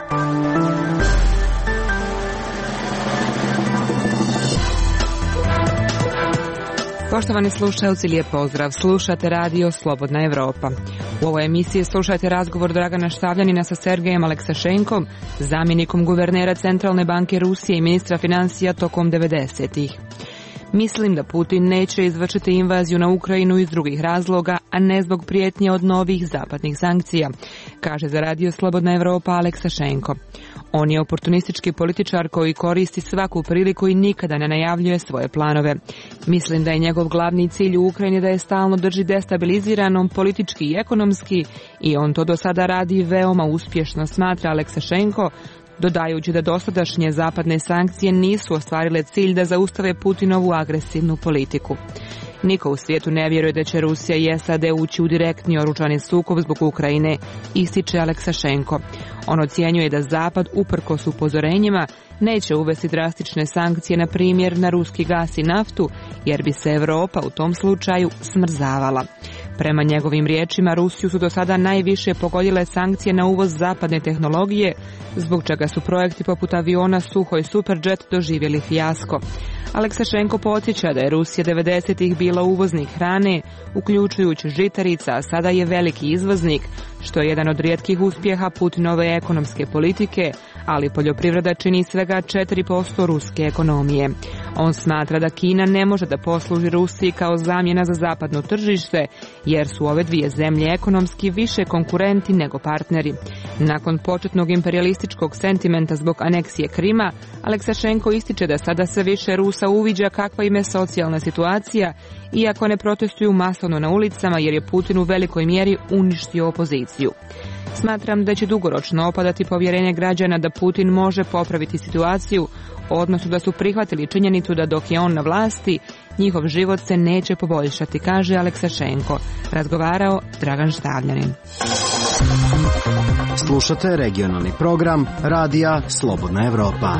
Poštovani slušalci, lijep pozdrav. Slušate radio Slobodna Evropa. U ovoj emisiji slušajte razgovor Dragana Štavljanina sa Sergejem Aleksašenkom, zamjenikom guvernera Centralne banke Rusije i ministra financija tokom 90-ih. Mislim da Putin neće izvršiti invaziju na Ukrajinu iz drugih razloga, a ne zbog prijetnje od novih zapadnih sankcija, kaže za radio Slobodna Evropa Aleksašenko. On je oportunistički političar koji koristi svaku priliku i nikada ne najavljuje svoje planove. Mislim da je njegov glavni cilj u Ukrajini da je stalno drži destabiliziranom politički i ekonomski i on to do sada radi veoma uspješno, smatra Aleksašenko, dodajući da dosadašnje zapadne sankcije nisu ostvarile cilj da zaustave Putinovu agresivnu politiku. Niko u svijetu ne vjeruje da će Rusija i SAD ući u direktni oružani sukob zbog Ukrajine, ističe Aleksašenko. On ocjenjuje da Zapad, uprkos upozorenjima, neće uvesti drastične sankcije, na primjer na ruski gas i naftu, jer bi se Europa u tom slučaju smrzavala. Prema njegovim riječima, Rusiju su do sada najviše pogodile sankcije na uvoz zapadne tehnologije, zbog čega su projekti poput aviona Suhoj Superjet doživjeli fijasko. Aleksašenko podsjeća da je Rusija 90-ih bila uvoznik hrane, uključujući žitarica, a sada je veliki izvoznik, što je jedan od rijetkih uspjeha Putinove ekonomske politike, ali poljoprivreda čini svega 4% ruske ekonomije. On smatra da Kina ne može da posluži Rusiji kao zamjena za zapadno tržište, jer su ove dvije zemlje ekonomski više konkurenti nego partneri. Nakon početnog imperijalističkog sentimenta zbog aneksije Krima, Aleksašenko ističe da sada sve više Rusa uviđa kakva im je socijalna situacija, iako ne protestuju masovno na ulicama jer je Putin u velikoj mjeri uništio opoziciju. Smatram da će dugoročno opadati povjerenje građana da Putin može popraviti situaciju, odnosno da su prihvatili činjenicu da dok je on na vlasti, njihov život se neće poboljšati, kaže Aleksašenko. Razgovarao Dragan Štavljanin. Slušate regionalni program Radija Slobodna Evropa.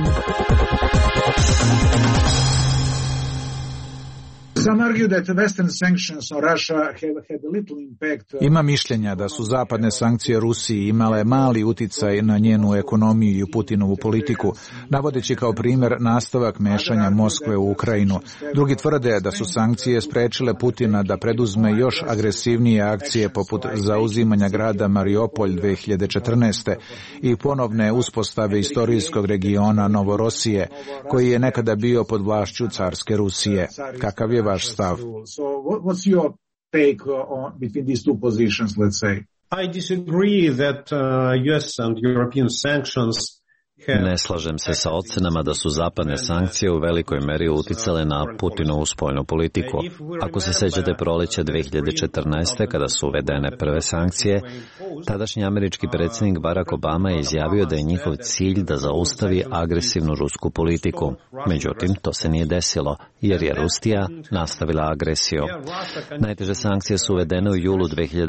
Ima mišljenja da su zapadne sankcije Rusiji imale mali uticaj na njenu ekonomiju i Putinovu politiku, navodeći kao primjer nastavak mešanja Moskve u Ukrajinu. Drugi tvrde da su sankcije sprečile Putina da preduzme još agresivnije akcije poput zauzimanja grada Mariupolj 2014. i ponovne uspostave istorijskog regiona Novorosije, koji je nekada bio pod vlašću carske Rusije. Kakav je vaš stav? So what's your take between these two positions, let's say? I disagree that US and European sanctions. Ne slažem se sa ocenama da su zapadne sankcije u velikoj meri uticale na Putinovu spoljnu politiku. Ako se sjećate proleća 2014. kada su uvedene prve sankcije, tadašnji američki predsjednik Barack Obama je izjavio da je njihov cilj da zaustavi agresivnu rusku politiku. Međutim, to se nije desilo, jer je Rusija nastavila agresiju. Najteže sankcije su uvedene u julu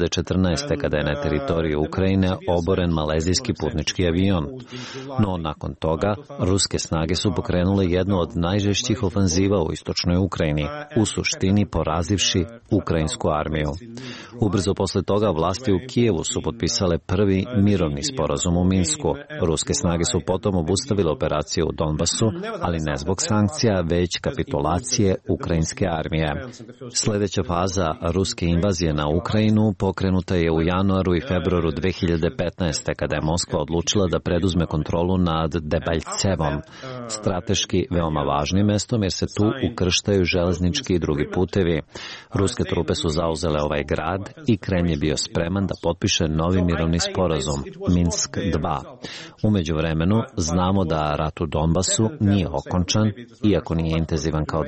2014. kada je na teritoriju Ukrajine oboren malezijski putnički avion. No, nakon toga, ruske snage su pokrenule jednu od najžešćih ofanziva u istočnoj Ukrajini, u suštini porazivši ukrajinsku armiju. Ubrzo posle toga vlasti u Kijevu su potpisale prvi mirovni sporazum u Minsku. Ruske snage su potom obustavile operacije u Donbasu, ali ne zbog sankcija, već kapitulacije ukrajinske armije. Sljedeća faza ruske invazije na Ukrajinu pokrenuta je u januaru i februaru 2015. kada je Moskva odlučila da preduzme kontrolu nad Debaljevom, strateški veoma važnim mestom jer se tu ukrštaju železnički i drugi putevi. Ruske trupe su zauzele ovaj grad i Kremlj je bio spreman da potpiše novi mirovni sporazum, Minsk 2. U međuvremenu znamo da rat u Donbasu nije okončan, iako nije intenzivan kao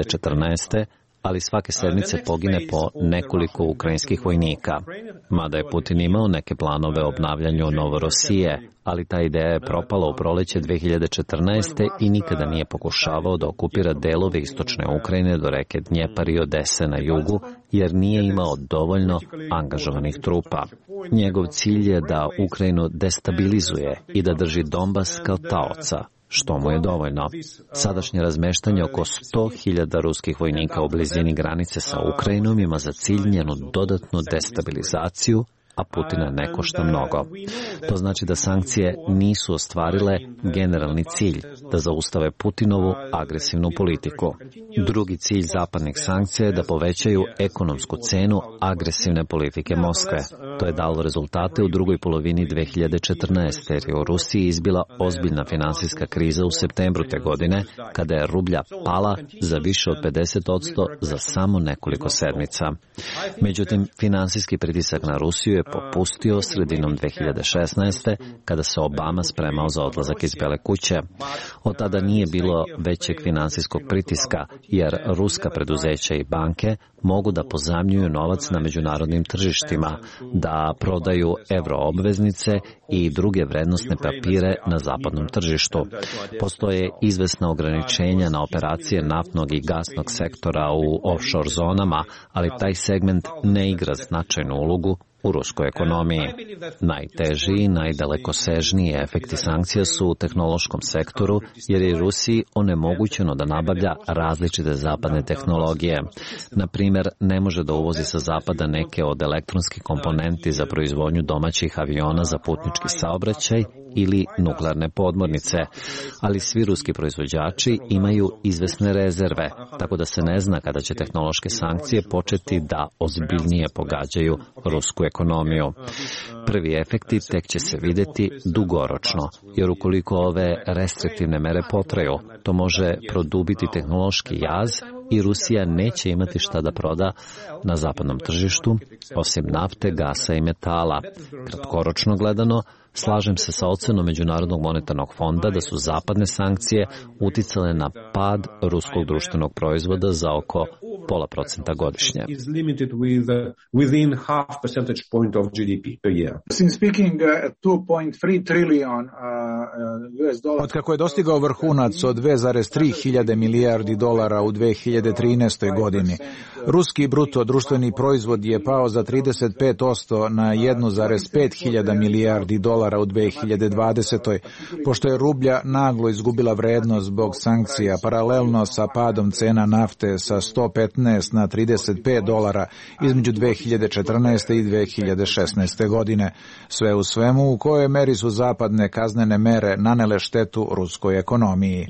2014. ali svake sedmice pogine po nekoliko ukrajinskih vojnika. Mada je Putin imao neke planove o obnavljanju Novorosije, ali ta ideja je propala u proleće 2014. i nikada nije pokušavao da okupira delove istočne Ukrajine do reke Dnjepar i Odese na jugu, jer nije imao dovoljno angažovanih trupa. Njegov cilj je da Ukrajinu destabilizuje i da drži Donbas kao taoca, što mu je dovoljno. Sadašnje razmeštanje oko 100.000 ruskih vojnika u blizini granice sa Ukrajinom ima za cilj njenu dodatnu destabilizaciju, a Putina ne košta mnogo. To znači da sankcije nisu ostvarile generalni cilj, da zaustave Putinovu agresivnu politiku. Drugi cilj zapadnih sankcija je da povećaju ekonomsku cenu agresivne politike Moskve. To je dalo rezultate u drugoj polovini 2014. jer je u Rusiji izbila ozbiljna finansijska kriza u septembru te godine, kada je rublja pala za više od 50% za samo nekoliko sedmica. Međutim, finansijski pritisak na Rusiju je popustio sredinom 2016. kada se Obama spremao za odlazak iz Bele kuće. Od tada nije bilo većeg finansijskog pritiska, jer ruska preduzeća i banke mogu da pozajmljuju novac na međunarodnim tržištima, da prodaju euroobveznice i druge vrednosne papire na zapadnom tržištu. Postoje izvesna ograničenja na operacije naftnog i gasnog sektora u offshore zonama, ali taj segment ne igra značajnu ulogu u ruskoj ekonomiji. Najteži i najdalekosežniji efekti sankcija su u tehnološkom sektoru, jer je Rusiji onemogućeno da nabavlja različite zapadne tehnologije. Na primjer, ne može da uvozi sa zapada neke od elektronskih komponenti za proizvodnju domaćih aviona za putnički saobraćaj ili nuklearne podmornice, ali svi ruski proizvođači imaju izvesne rezerve, tako da se ne zna kada će tehnološke sankcije početi da ozbiljnije pogađaju rusku ekonomiju. Prvi efekti tek će se vidjeti dugoročno, jer ukoliko ove restriktivne mere potraju, to može produbiti tehnološki jaz i Rusija neće imati šta da proda na zapadnom tržištu, osim nafte, gasa i metala. Kratkoročno gledano, slažem se sa ocenom Međunarodnog monetarnog fonda da su zapadne sankcije uticale na pad ruskog društvenog proizvoda za oko 0,5% godišnje. Od kako je dostigao vrhunac od 2,3 hiljade milijardi dolara u 2013. godini, ruski bruto društveni proizvod je pao za 35% na 1,5 hiljada milijardi dolara u 2020. pošto je rublja naglo izgubila vrednost zbog sankcija, paralelno sa padom cena nafte sa 115 na 35 dolara između 2014. i 2016. godine. Sve u svemu, u kojoj meri su zapadne kaznene mere nanele štetu ruskoj ekonomiji.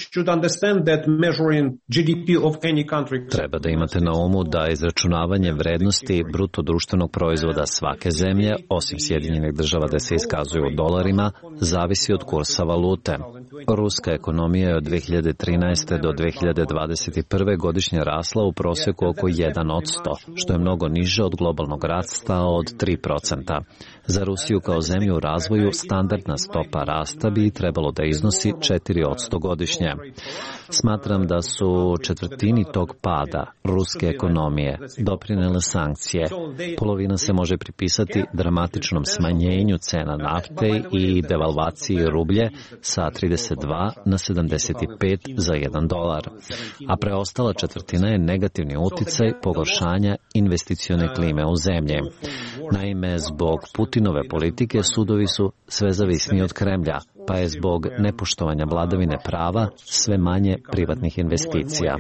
Treba da imate na umu da izračunavanje vrednosti bruto društvenog proizvoda svake zemlje, osim Sjedinjenih Država da se iskazuju u dolarima, zavisi od kursa valute. Ruska ekonomija je od 2013. do 2021. godišnje rasla u prosjeku oko 1%, što je mnogo niže od globalnog rasta od 3%. Za Rusiju kao zemlju u razvoju standardna stopa rasta bi trebalo da iznosi 4% godišnje. Smatram da su četvrtini tog pada ruske ekonomije doprinele sankcije. Polovina se može pripisati dramatičnom smanjenju cena nafte i devalvaciji rublje sa 32 na 75 za $1, a preostala četvrtina je negativni uticaj pogoršanja investicione klime u zemlji. Naime, zbog Putinove politike sudovi su sve zavisniji od Kremlja, pa je zbog nepoštovanja vladavine prava sve manje privatnih investicija.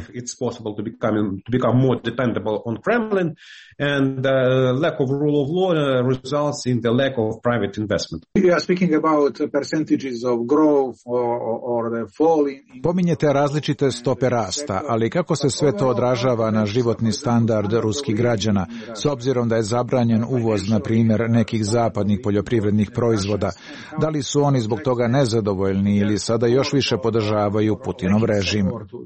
Pominjete različite stope rasta, ali kako se sve to odražava na životni standard ruskih građana, s obzirom da je zabranjen uvoz, na primjer, nekih zapadnih poljoprivrednih proizvoda? Da li su oni zbog toga nezadovoljni ili sada još više podržavaju Putinov režim?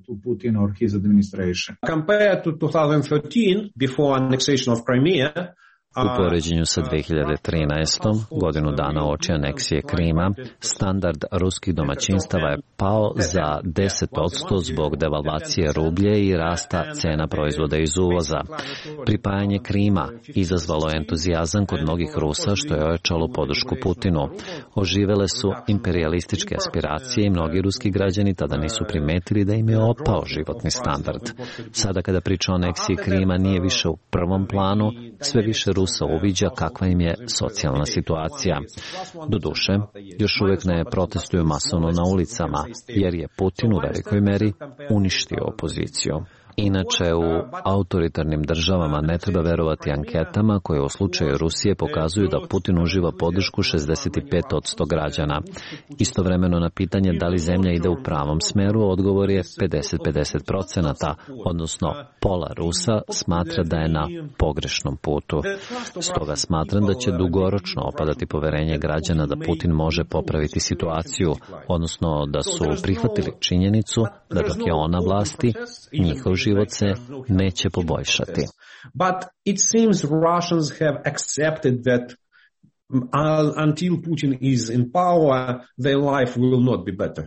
U poređenju sa 2013. godinu dana uoči aneksije Krima, standard ruskih domaćinstava je pao za 10% zbog devalvacije rublje i rasta cena proizvoda iz uvoza. Pripajanje Krima izazvalo je entuzijazam kod mnogih Rusa, što je ojačalo podršku Putinu. Oživele su imperijalističke aspiracije i mnogi ruski građani tada nisu primetili da im je opao životni standard. Sada kada priča o aneksiji Krima nije više u prvom planu, sve više Rusa uviđa kakva im je socijalna situacija. Doduše, još uvijek ne protestuju masovno na ulicama, jer je Putin u velikoj meri uništio opoziciju. Inače, u autoritarnim državama ne treba verovati anketama koje u slučaju Rusije pokazuju da Putin uživa podršku 65% građana. Istovremeno na pitanje da li zemlja ide u pravom smeru, odgovor je 50-50%, odnosno pola Rusa smatra da je na pogrešnom putu. Stoga smatram da će dugoročno opadati poverenje građana da Putin može popraviti situaciju, odnosno da su prihvatili činjenicu da dok je on na vlasti, njihov život se neće poboljšati. But it seems Russians have accepted that until Putin is in power, their life will not be better.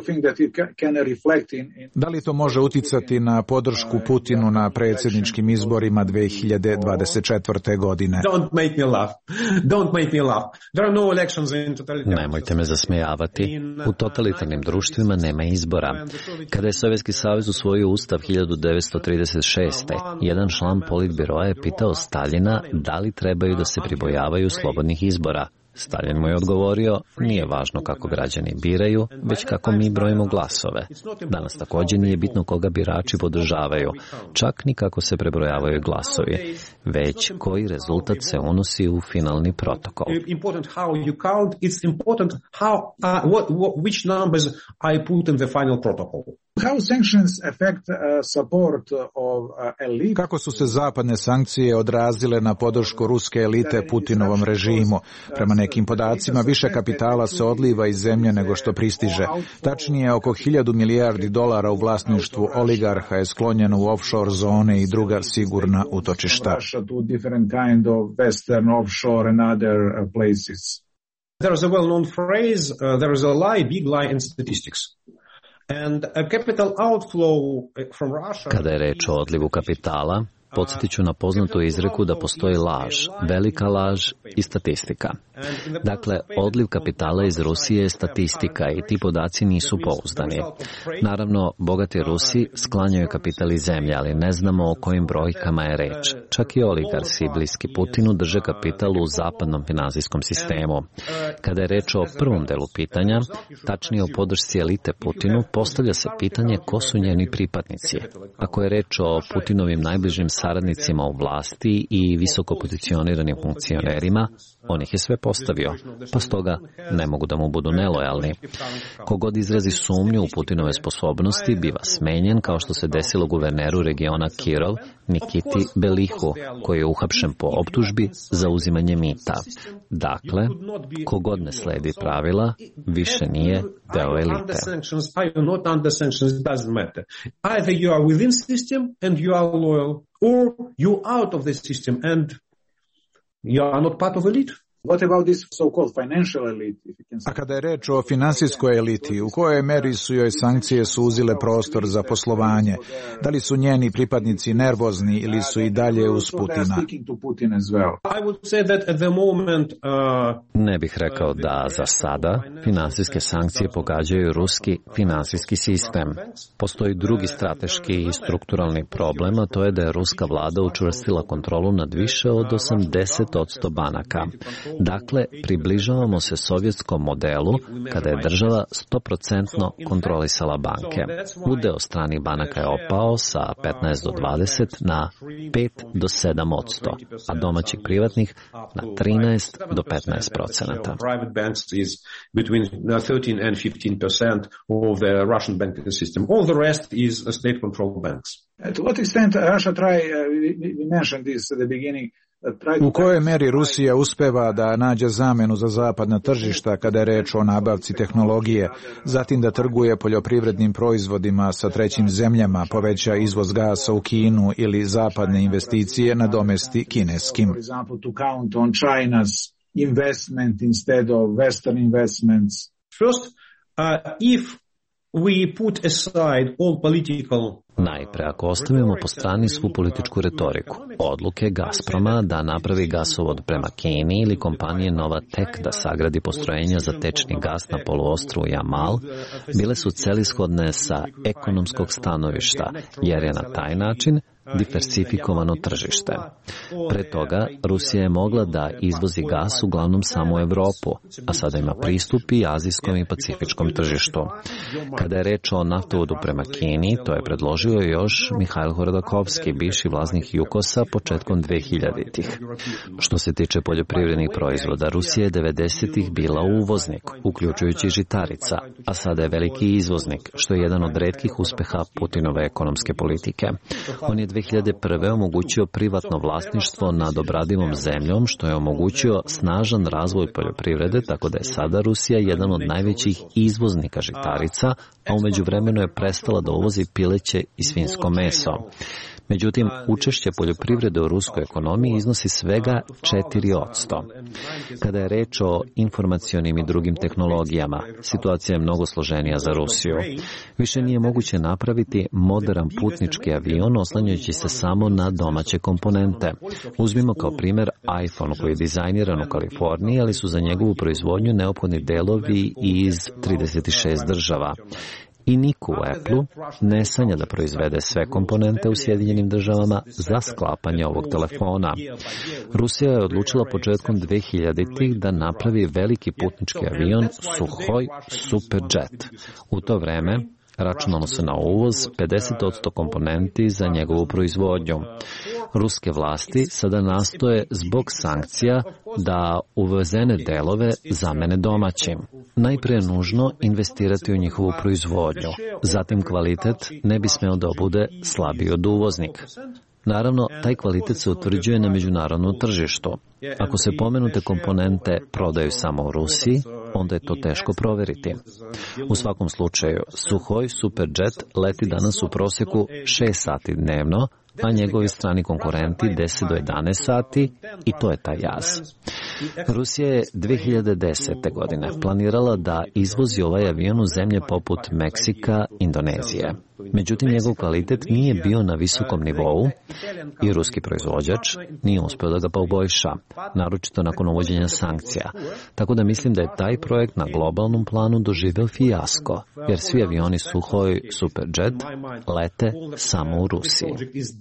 Da li to može uticati na podršku Putinu na predsjedničkim izborima 2024. godine? Nemojte me zasmejavati. U totalitarnim društvima nema izbora. Kada je Sovjetski savez usvojio ustav 1936. jedan član politbiroa je pitao Staljina da li trebaju da se pribojavaju slobodnih izbora. Stalin mu je odgovorio, nije važno kako građani biraju, već kako mi brojimo glasove. Danas također nije bitno koga birači podržavaju, čak ni kako se prebrojavaju glasovi, već koji rezultat se unosi u finalni protokol. Kako su se zapadne sankcije odrazile na podršku ruske elite Putinovom režimu? Prema nekim podacima, više kapitala se odliva iz zemlje nego što pristiže. Tačnije, oko 1000 milijardi dolara u vlasništvu oligarha je sklonjeno u offshore zone i druga sigurna utočišta. There is a well-known phrase, there is a lie, big lie in statistics. And a capital outflow from Russia... Kada je reč o odlivu kapitala, podsjetit ću na poznatu izreku da postoji laž, velika laž i statistika. Dakle, odliv kapitala iz Rusije je statistika i ti podaci nisu pouzdani. Naravno, bogati Rusi sklanjaju kapital iz zemlje, ali ne znamo o kojim brojkama je reč. Čak i oligarsi bliski Putinu drže kapital u zapadnom finansijskom sistemu. Kada je reč o prvom delu pitanja, tačnije o podršci elite Putinu, postavlja se pitanje ko su njeni pripadnici. Ako je reč o Putinovim najbližim saradnicima u vlasti i visoko pozicioniranim funkcionerima, on ih je sve postavio, pa stoga ne mogu da mu budu nelojalni. Kogod izrazi sumnju u Putinove sposobnosti biva smenjen, kao što se desilo guverneru regiona Kirov, Nikiti Belihu, koji je uhapšen po optužbi za uzimanje mita. Dakle, kogod ne sledi pravila, više nije deo elite. Or you out of the system and you are not part of elite. What about this so-called financial elite? A kada je reč o finansijskoj eliti, u kojoj meri su joj sankcije suzile prostor za poslovanje? Da li su njeni pripadnici nervozni ili su i dalje uz Putina? Ne bih rekao da za sada finansijske sankcije pogađaju ruski finansijski sistem. Postoji drugi strateški i strukturalni problem, a to je da je ruska vlada učvrstila kontrolu nad više od 80% banaka. Dakle, približavamo se sovjetskom modelu kada je država 100% kontrolisala banke. Udeo stranih banaka je opao sa 15 do 20 na 5 do 7%, a domaćih privatnih na 13 do 15%. To what extent Russia we mentioned this at the beginning, u kojoj meri Rusija uspeva da nađe zamenu za zapadna tržišta kada je reč o nabavci tehnologije, zatim da trguje poljoprivrednim proizvodima sa trećim zemljama, poveća izvoz gasa u Kinu ili zapadne investicije nadomesti kineskim. For example, to count on China's investment instead of Western investments. First, if we put aside all political... Najpre, ako ostavimo po strani svu političku retoriku, odluke Gazproma da napravi gasovod prema Kini ili kompanije Novatek da sagradi postrojenja za tečni gas na poluostrvu Jamal, bile su celishodne sa ekonomskog stanovišta, jer je na taj način diversifikovano tržište. Pre toga, Rusija je mogla da izvozi gas uglavnom samo u Evropu, a sada ima pristup i azijskom i pacifičkom tržištu. Kada je reč o naftovodu prema Kini, to je predložio još Mihajl Hordakovski, bivši vlasnik Jukosa, početkom 2000-ih. Što se tiče poljoprivrednih proizvoda, Rusija je 90-ih bila uvoznik, uključujući žitarica, a sada je veliki izvoznik, što je jedan od retkih uspeha Putinove ekonomske politike. On je 2001. omogućio privatno vlasništvo nad obradivom zemljom, što je omogućio snažan razvoj poljoprivrede, tako da je sada Rusija jedan od najvećih izvoznika žitarica, a u međuvremenu je prestala da uvozi pileće i svinjsko meso. Međutim, učešće poljoprivrede u ruskoj ekonomiji iznosi svega 4%. Kada je reč o informacionim i drugim tehnologijama, situacija je mnogo složenija za Rusiju. Više nije moguće napraviti moderan putnički avion oslanjajući se samo na domaće komponente. Uzmimo kao primjer iPhone koji je dizajniran u Kaliforniji, ali su za njegovu proizvodnju neophodni delovi iz 36 država. I niko u Apple-u ne sanja da proizvede sve komponente u Sjedinjenim državama za sklapanje ovog telefona. Rusija je odlučila početkom 2000-ih da napravi veliki putnički avion Suhoj Superjet. U to vreme računalo se na uvoz 50% komponenti za njegovu proizvodnju. Ruske vlasti sada nastoje zbog sankcija da uvezene delove zamene domaćim. Najprije je nužno investirati u njihovu proizvodnju, zatim kvalitet ne bi smeo da bude slabiji od uvoznika. Naravno, taj kvalitet se utvrđuje na međunarodnom tržištu. Ako se pomenute komponente prodaju samo u Rusiji, onda je to teško proveriti. U svakom slučaju, Suhoj Superjet leti danas u prosjeku 6 sati dnevno, a njegovi strani konkurenti 10 do 11 sati i to je taj jaz. Rusija je 2010. godine planirala da izvozi ovaj avion u zemlje poput Meksika, Indonezije. Međutim, njegov kvalitet nije bio na visokom nivou i ruski proizvođač nije uspio da ga poboljša, naročito nakon uvođenja sankcija. Tako da mislim da je taj projekt na globalnom planu doživeo fijasko, jer svi avioni Suhoj Superjet lete samo u Rusiji.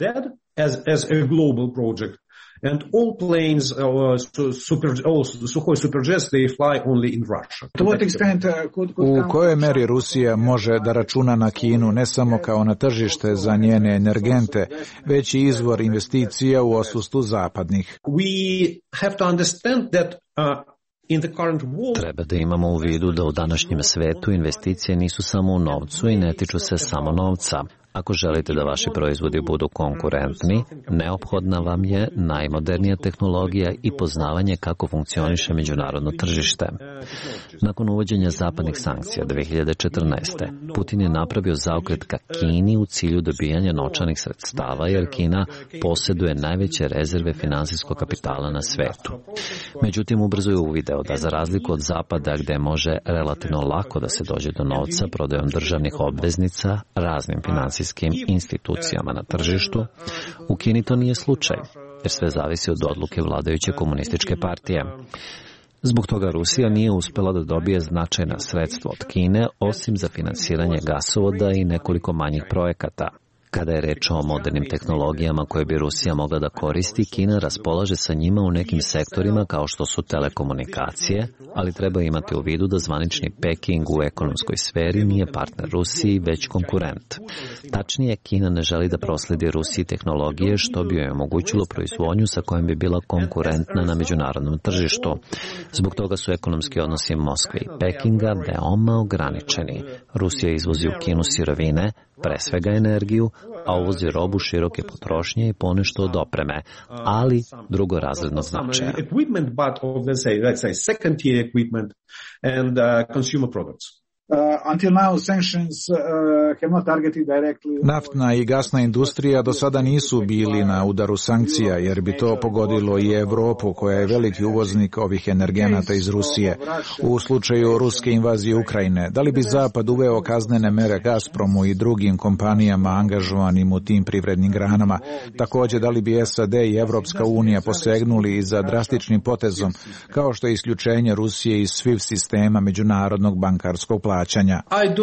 And all planes, Sukhoi Superjets, they fly only in Russia. U kojoj meri Rusija može da računa na Kinu ne samo kao na tržište za njene energente, već i izvor investicija u odsustvu zapadnih? We have to understand that Treba da imamo u vidu da u današnjem svetu investicije nisu samo u novcu i ne tiču se samo novca. Ako želite da vaši proizvodi budu konkurentni, neophodna vam je najmodernija tehnologija i poznavanje kako funkcioniše međunarodno tržište. Nakon uvođenja zapadnih sankcija 2014. Putin je napravio zaokret ka Kini u cilju dobijanja novčanih sredstava, jer Kina posjeduje najveće rezerve finansijskog kapitala na svetu. Međutim, ubrzo je uvideo da za razliku od Zapada, gde može relativno lako da se dođe do novca prodajom državnih obveznica raznim finansijskim institucijama na tržištu, u Kini to nije slučaj, jer sve zavisi od odluke vladajuće komunističke partije. Zbog toga Rusija nije uspela da dobije značajna sredstva od Kine, osim za finansiranje gasovoda i nekoliko manjih projekata. Kada je reč o modernim tehnologijama koje bi Rusija mogla da koristi, Kina raspolaže sa njima u nekim sektorima kao što su telekomunikacije, ali treba imati u vidu da zvanični Peking u ekonomskoj sferi nije partner Rusiji, već konkurent. Tačnije, Kina ne želi da prosledi Rusiji tehnologije što bi joj omogućilo proizvodnju sa kojom bi bila konkurentna na međunarodnom tržištu. Zbog toga su ekonomski odnosi Moskve i Pekinga veoma ograničeni. Rusija izvozi u Kinu sirovine, pre svega energiju, a uvozi robu široke potrošnje i ponešto od opreme, ali drugorazrednog značaja. Naftna i gasna industrija do sada nisu bili na udaru sankcija, jer bi to pogodilo i Evropu, koja je veliki uvoznik ovih energenata iz Rusije. U slučaju ruske invazije Ukrajine, da li bi Zapad uveo kaznene mere Gazpromu i drugim kompanijama angažovanim u tim privrednim granama? Također, da li bi SAD i Evropska unija posegnuli za drastičnim potezom, kao što je isključenje Rusije iz SWIFT sistema međunarodnog bankarskog plaćanja? plaćanja.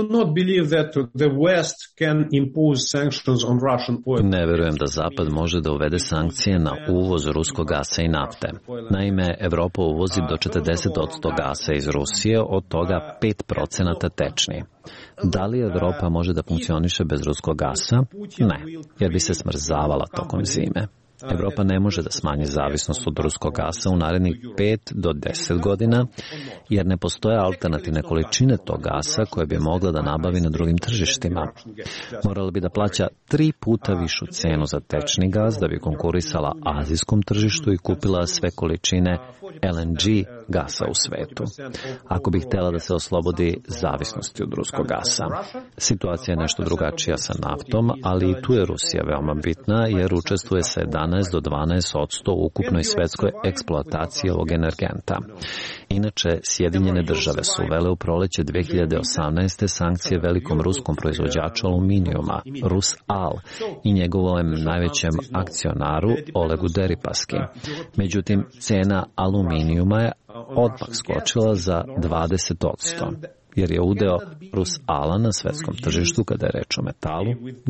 Ne verujem da Zapad može da uvede sankcije na uvoz ruskog gasa i nafte. Naime, Evropa uvozi do 40% gasa iz Rusije, od toga 5% tečni. Da li Evropa može da funkcioniše bez ruskog gasa? Ne, jer bi se smrzavala tokom zime. Evropa ne može da smanji zavisnost od ruskog gasa u narednih 5 do 10 godina, jer ne postoje alternativne količine tog gasa koje bi mogla da nabavi na drugim tržištima. Morala bi da plaća 3 puta višu cenu za tečni gas da bi konkurisala azijskom tržištu i kupila sve količine LNG gasa u svetu, ako bi htjela da se oslobodi zavisnosti od ruskog gasa. Situacija je nešto drugačija sa naftom, ali i tu je Rusija veoma bitna, jer učestvuje sa 11 do 12% u ukupnoj svetskoj eksploataciji ovog energenta. Inače, Sjedinjene države su uvele u proleće 2018. sankcije velikom ruskom proizvođaču aluminijuma, Rusal, i njegovom najvećem akcionaru Olegu Deripaski. Međutim, cena aluminijuma je odmah skočila za 20%, jer je udeo Rusala na svetskom tržištu, kada je reč o metalu,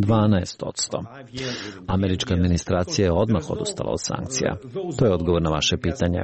12%. Američka administracija je odmah odustala od sankcija. To je odgovor na vaše pitanje.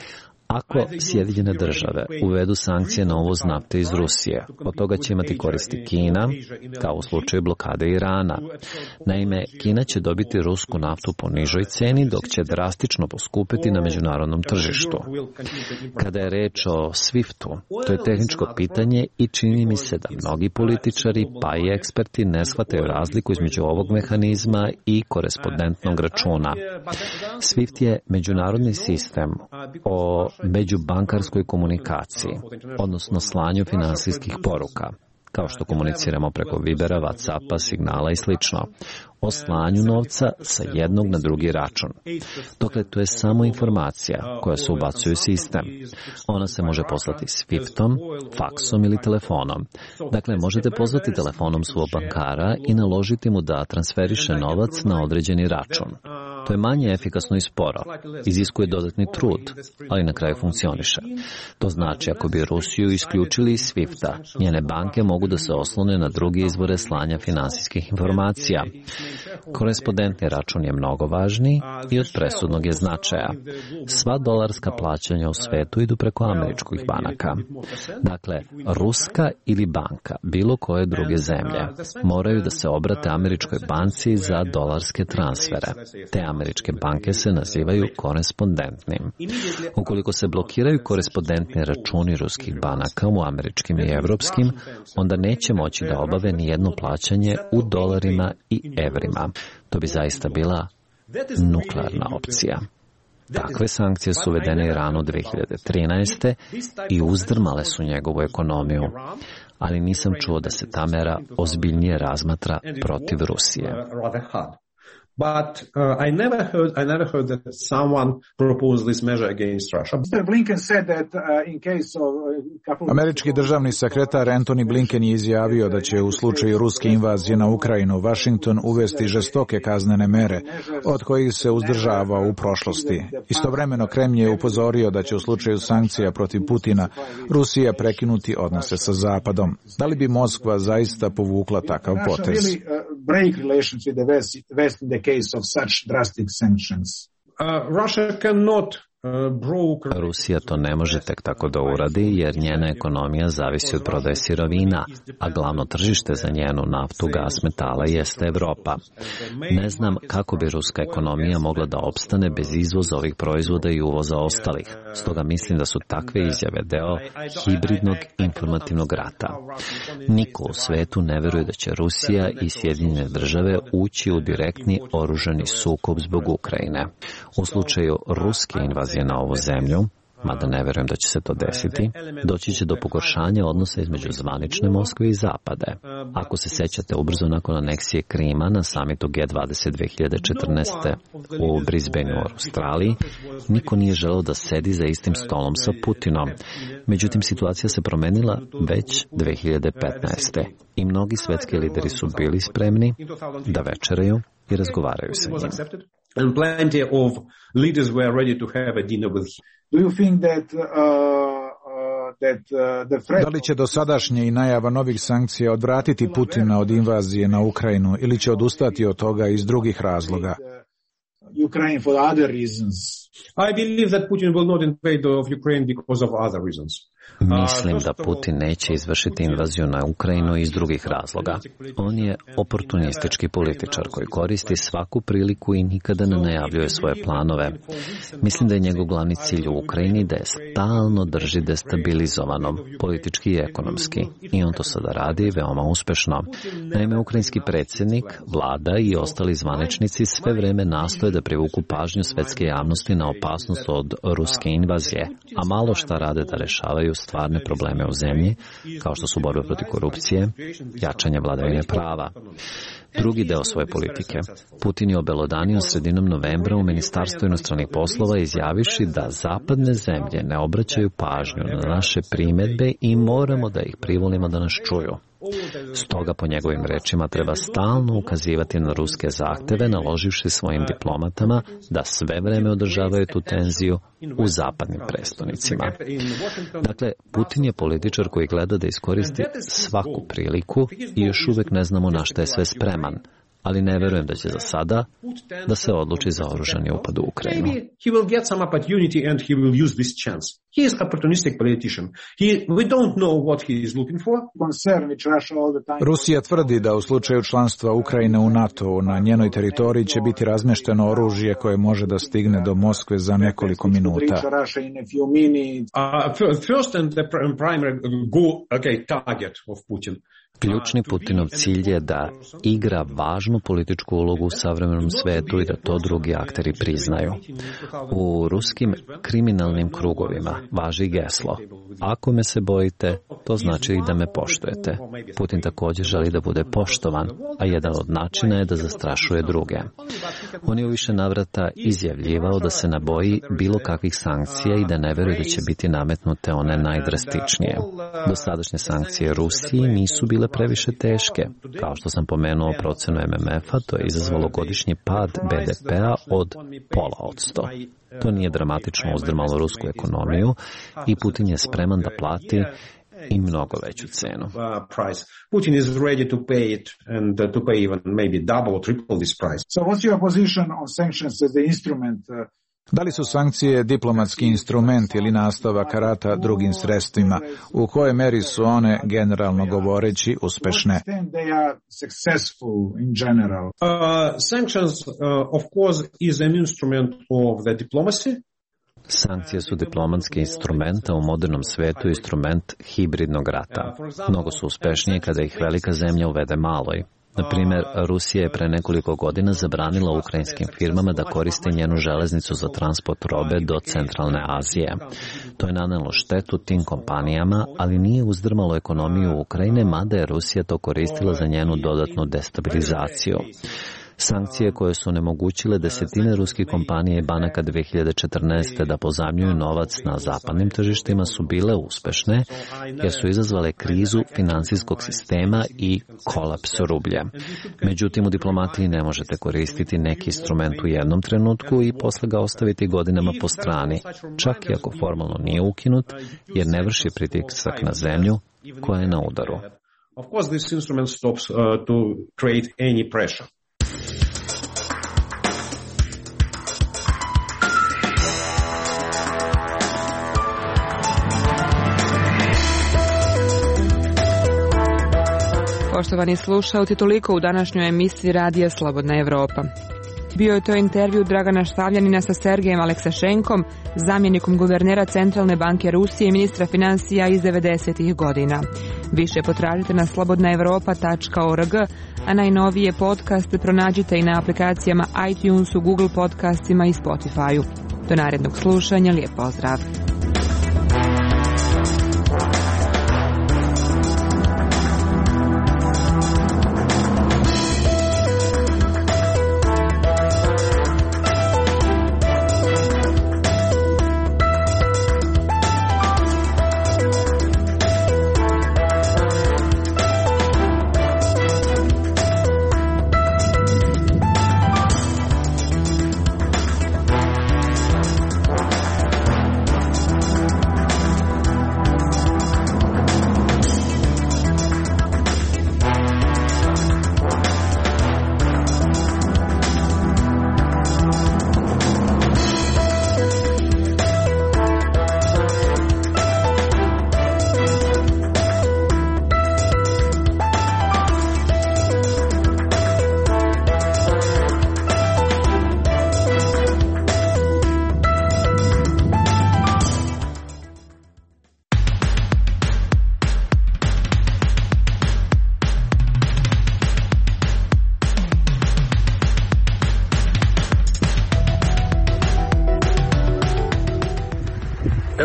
Ako Sjedinjene države uvedu sankcije na uvoz nafte iz Rusije, od toga će imati koristi Kina, kao u slučaju blokade Irana. Naime, Kina će dobiti rusku naftu po nižoj ceni, dok će drastično poskupiti na međunarodnom tržištu. Kada je reč o SWIFT-u, to je tehničko pitanje i čini mi se da mnogi političari, pa i eksperti, ne shvataju razliku između ovog mehanizma i korespondentnog računa. SWIFT je međunarodni sistem o međubankarskoj komunikaciji, odnosno slanju finansijskih poruka, kao što komuniciramo preko Vibera, Whatsappa, signala i sl. O slanju novca sa jednog na drugi račun. Dokle, to je samo informacija koja se ubacuje u sistem. Ona se može poslati Swiftom, faksom ili telefonom. Dakle, možete pozvati telefonom svog bankara i naložiti mu da transferiše novac na određeni račun. To je manje efikasno i sporo, iziskuje dodatni trud, ali na kraju funkcioniše. To znači, ako bi Rusiju isključili iz SWIFT-a, njene banke mogu da se oslone na druge izvore slanja finansijskih informacija. Korespondentni račun je mnogo važniji i od presudnog je značaja. Sva dolarska plaćanja u svetu idu preko američkih banaka. Dakle, ruska ili banka bilo koje druge zemlje moraju da se obrate američkoj banci za dolarske transfere. Te američke banke se nazivaju korespondentnim. Ukoliko se blokiraju korespondentni računi ruskih banaka u američkim i evropskim, onda neće moći da obave ni jedno plaćanje u dolarima i evrima. To bi zaista bila nuklearna opcija. Takve sankcije su uvedene Iranu 2013. i uzdrmale su njegovu ekonomiju, ali nisam čuo da se ta mera ozbiljnije razmatra protiv Rusije. But I never heard that someone proposed this measure against Russia. Mr. Blinken said that in case of Američki državni sekretar Antony Blinken je izjavio da će u slučaju ruske invazije na Ukrajinu Washington uvesti žestoke kaznene mere, od kojih se uzdržavao u prošlosti. Istovremeno Kremlj je upozorio da će u slučaju sankcija protiv Putina Rusija prekinuti odnose sa Zapadom. Da li bi Moskva zaista povukla takav potez? Break relations with the West in the case of such drastic sanctions. Russia cannot Rusija to ne može tek tako da uradi, jer njena ekonomija zavisi od prodaje sirovina, a glavno tržište za njenu naftu, gas, metala jeste Evropa. Ne znam kako bi ruska ekonomija mogla da opstane bez izvoza ovih proizvoda i uvoza ostalih. Stoga mislim da su takve izjave deo hibridnog informativnog rata. Niko u svetu ne veruje da će Rusija i Sjedinjene države ući u direktni oružani sukob zbog Ukrajine. U slučaju ruske invazije na ovu zemlju, mada ne verujem da će se to desiti, doći će do pogoršanja odnosa između zvanične Moskve i Zapade. Ako se sećate, ubrzo nakon aneksije Krima na samitu G20 2014. u Brisbaneu u Australiji, niko nije želeo da sedi za istim stolom sa Putinom. Međutim, situacija se promenila već 2015. I mnogi svetski lideri su bili spremni da večeraju i razgovaraju sa njim. And plenty of leaders were ready to have a dinner with him. Do you think that Da li će dosadašnje i najava novih sankcija odvratiti Putina od invazije na Ukrajinu ili će odustati od toga iz drugih razloga? I believe that Putin will not invade of Ukraine because of other reasons. Mislim da Putin neće izvršiti invaziju na Ukrajinu iz drugih razloga. On je oportunistički političar koji koristi svaku priliku i nikada ne najavljuje svoje planove. Mislim da je njegov glavni cilj u Ukrajini da je stalno drži destabilizovanom, politički i ekonomski. I on to sada radi veoma uspešno. Naime, ukrajinski predsjednik, vlada i ostali zvaničnici sve vreme nastoje da privuku pažnju svetske javnosti na opasnost od ruske invazije, a malo šta rade da rešavaju stvarne probleme u zemlji, kao što su borbe protiv korupcije, jačanje vladavine prava. Drugi deo svoje politike. Putin je obelodanio sredinom novembra u Ministarstvu inostranih poslova izjaviši da zapadne zemlje ne obraćaju pažnju na naše primedbe i moramo da ih privolimo da nas čuju. Stoga, po njegovim rečima, treba stalno ukazivati na ruske zahteve, naloživši svojim diplomatama da sve vreme održavaju tu tenziju u zapadnim prestonicima. Dakle, Putin je političar koji gleda da iskoristi svaku priliku i još uvek ne znamo na šta je sve spreman, ali ne verujem da će za sada da se odluči za oružani upad u Ukrajinu. He will get some opportunity and he will use this chance. He is an opportunistic politician. We don't know what he is looking for. Rusija tvrdi da u slučaju članstva Ukrajine u NATO na njenoj teritoriji će biti razmešteno oružje koje može da stigne do Moskve za nekoliko minuta. First and the primary target of Putin. Ključni Putinov cilj je da igra važnu političku ulogu u savremenom svetu i da to drugi akteri priznaju. U ruskim kriminalnim krugovima važi geslo: ako me se bojite, to znači da me poštujete. Putin također želi da bude poštovan, a jedan od načina je da zastrašuje druge. On je u više navrata izjavljivao da se ne boji bilo kakvih sankcija i da ne veruje da će biti nametnute one najdrastičnije. Dosadašnje sankcije Rusiji nisu bile previše teške. Kao što sam pomenuo procenu MMF-a, to je izazvalo godišnji pad BDP-a od 0,5%. To nije dramatično uzdrmalo rusku ekonomiju i Putin je spreman da plati i mnogo veću cenu. Putin is ready to pay it and to pay even maybe double or triple this price. So what's your position on sanctions as the instrument? Da li su sankcije diplomatski instrument ili nastavak rata drugim sredstvima? U kojoj meri su one, generalno govoreći, uspešne? Sanctions, of course, is an instrument of the diplomacy. Sankcije su diplomatski instrument, a u modernom svetu instrument hibridnog rata. Mnogo su uspešnije kada ih velika zemlja uvede maloj. Na primjer, Rusija je pre nekoliko godina zabranila ukrajinskim firmama da koriste njenu železnicu za transport robe do centralne Azije. To je nanelo štetu tim kompanijama, ali nije uzdrmalo ekonomiju Ukrajine, mada je Rusija to koristila za njenu dodatnu destabilizaciju. Sankcije koje su onemogućile desetine ruskih kompanija i banaka 2014. da pozajmljuju novac na zapadnim tržištima su bile uspešne, jer su izazvale krizu finansijskog sistema i kolaps rublja. Međutim, u diplomatiji ne možete koristiti neki instrument u jednom trenutku i posle ga ostaviti godinama po strani, čak i ako formalno nije ukinut, jer ne vrši pritisak na zemlju koja je na udaru. Of course, this instrument stops to create any pressure. Poštovani slušalci, toliko u današnjoj emisiji Radija Slobodna Evropa. Bio je to intervju Dragana Štavljanina sa Sergejem Aleksašenkom, zamjenikom guvernera Centralne banke Rusije i ministra financija iz 90. godina. Više potražite na slobodnaevropa.org, a najnovije podcaste pronađite i na aplikacijama iTunesu, Google podcastima i Spotifyu. Do narednog slušanja, lijep pozdrav!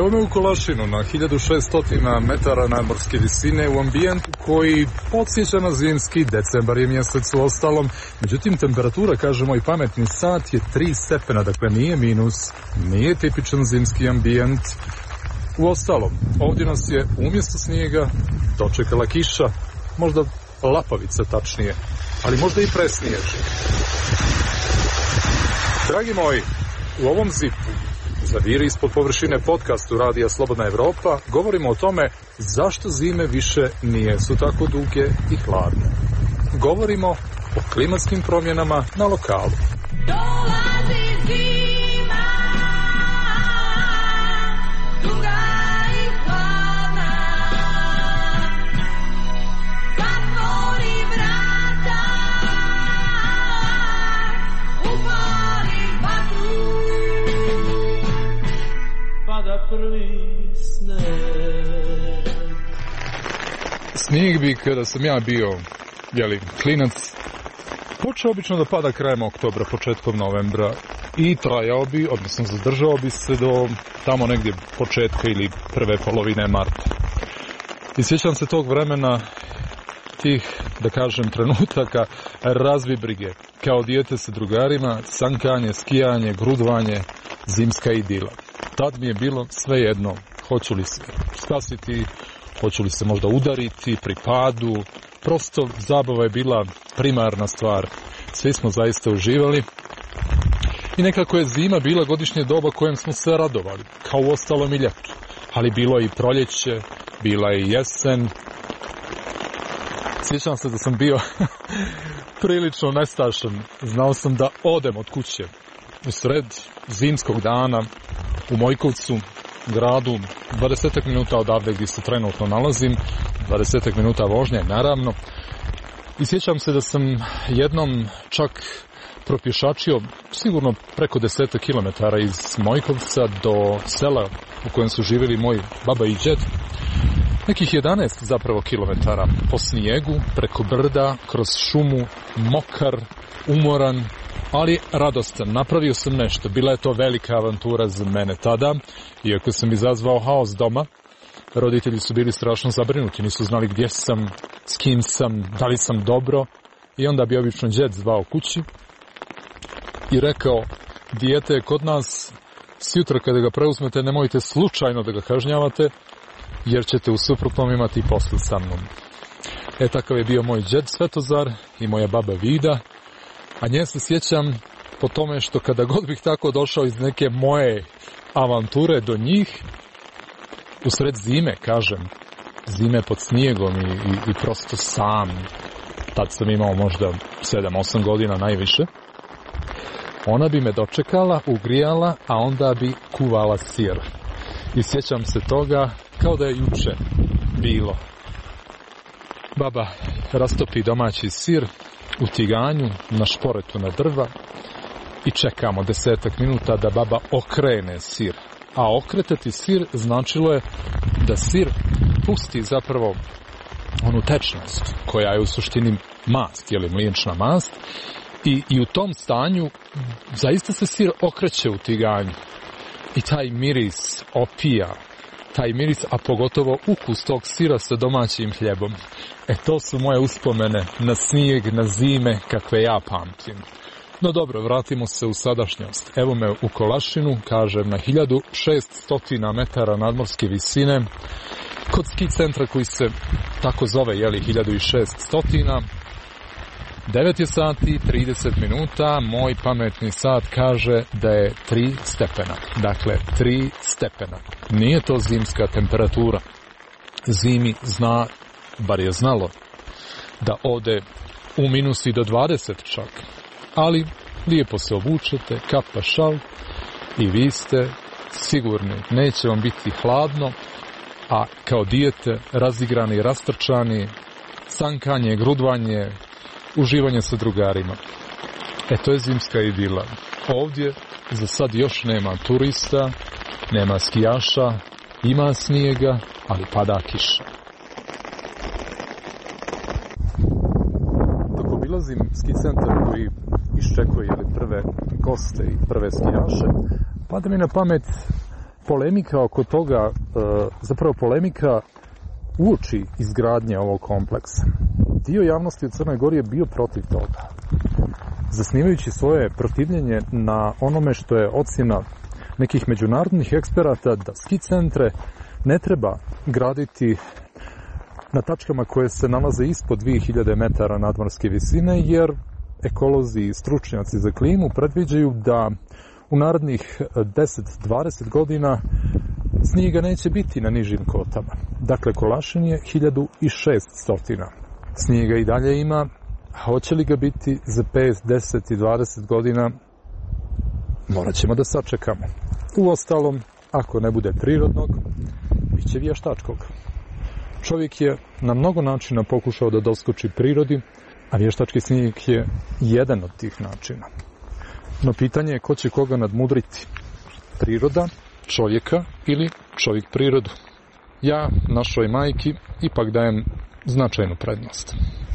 Evo me u Kolašinu na 1600 metara nadmorske visine u ambijentu koji podsjeća na zimski, decembar je mjesec u ostalom. Međutim, temperatura, kaže moj pametni sat, je 3 stepena, dakle nije minus, nije tipičan zimski ambijent. U ostalom, ovdje nas je umjesto snijega dočekala kiša, možda lapavica tačnije, ali možda i presniježi. Dragi moji, u ovom zipu Zaviri ispod površine podcastu Radija Slobodna Evropa govorimo o tome zašto zime više nijesu tako duge i hladne. Govorimo o klimatskim promjenama na lokalu. Dolazi zima, duga i hladna, zatvori vrata, upali vatru, pada prvi sneg. Snijeg bi, kada sam ja bio klinac, počeo obično da pada krajem oktobra, početkom novembra i trajao bi, odnosno zadržao bi se do tamo negdje početka ili prve polovine marta. I sjećam se tog vremena, tih, da kažem, trenutaka razvibrige, kao dijete sa drugarima, sankanje, skijanje, grudvanje, zimska idila. Tad mi je bilo sve jedno, hoću li se spasiti, hoću li se možda udariti pri padu. Prosto zabava je bila primarna stvar. Svi smo zaista uživali. I nekako je zima bila godišnje doba kojem smo se radovali, kao u ostalom i ljetu. Ali bilo je i proljeće, bila je i jesen. Sjećam se da sam bio prilično nestašan. Znao sam da odem od kuće u sred zimskog dana u Mojkovcu, gradu, 20 minuta odavde gdje se trenutno nalazim, 20 minuta vožnje, naravno. I sjećam se da sam jednom čak propješačio sigurno preko 10 kilometara iz Mojkovca do sela u kojem su živjeli moj baba i džed. Nekih 11 zapravo kilometara po snijegu, preko brda, kroz šumu, mokar, umoran, ali radostan. Napravio sam nešto. Bila je to velika avantura za mene tada, iako sam izazvao haos doma. Roditelji su bili strašno zabrinuti, nisu znali gdje sam, s kim sam, da li sam dobro. I onda bi obično džed zvao kući i rekao, dijete je kod nas, sjutra kada ga preuzmete nemojte slučajno da ga kažnjavate, jer ćete u suprotnom imati poslu sa mnom. Takav je bio moj džed Svetozar i moja baba Vida, a nje se sjećam po tome što kada god bih tako došao iz neke moje avanture do njih, usred zime, kažem, zime pod snijegom i prosto sam, tad sam imao možda 7-8 godina najviše, ona bi me dočekala, ugrijala, a onda bi kuvala sir. I sjećam se toga kao da je juče bilo. Baba rastopi domaći sir u tiganju, na šporetu na drva i čekamo 10 minuta da baba okrene sir. A okretati sir značilo je da sir pusti zapravo onu tečnost koja je u suštini mast, mliječna mast, i u tom stanju zaista se sir okreće u tiganju. I taj miris opija, taj miris, a pogotovo ukus tog sira sa domaćim hljebom. To su moje uspomene na snijeg, na zime kakve ja pamtim. No dobro, vratimo se u sadašnjost. Evo me u Kolašinu, kažem, na 1600 metara nadmorske visine, kod ski centra koji se tako zove, 1600. 9 je sati, 30 minuta, moj pametni sat kaže da je 3 stepena. Dakle, 3 stepena. Nije to zimska temperatura. Zimi zna, bar je znalo, da ode u minusi do 20 čak. Ali lijepo se obučete, kapa šal i vi ste sigurni. Neće vam biti hladno, a kao dijete razigrani, rastrčani, sankanje, grudvanje, uživanje sa drugarima. To je zimska idila. Ovdje za sad još nema turista, nema skijaša, ima snijega, ali pada kiša. Dok obilazim ski centar koji iščekuje prve goste i prve skijaše, pada mi na pamet polemika oko toga, zapravo polemika uoči izgradnje ovog kompleksa. Dio javnosti u Crnoj Gori je bio protiv toga, zasnivajući svoje protivljenje na onome što je ocjena nekih međunarodnih eksperata da ski centre ne treba graditi na tačkama koje se nalaze ispod 2000 metara nadmorske visine, jer ekolozi i stručnjaci za klimu predviđaju da u narednih 10-20 godina snijega neće biti na nižim kotama. Dakle, Kolašin je 1600. Snijega i dalje ima, a hoće li ga biti za 5, 10 i 20 godina, morat ćemo da sačekamo. Uostalom, ako ne bude prirodnog, bit će vještačkog. Čovjek je na mnogo načina pokušao da doskoči prirodi, a vještački snijeg je jedan od tih načina. No pitanje je ko će koga nadmudriti. Priroda, čovjeka ili čovjek prirodu. Ja našoj majki ipak dajem značajnu prednost.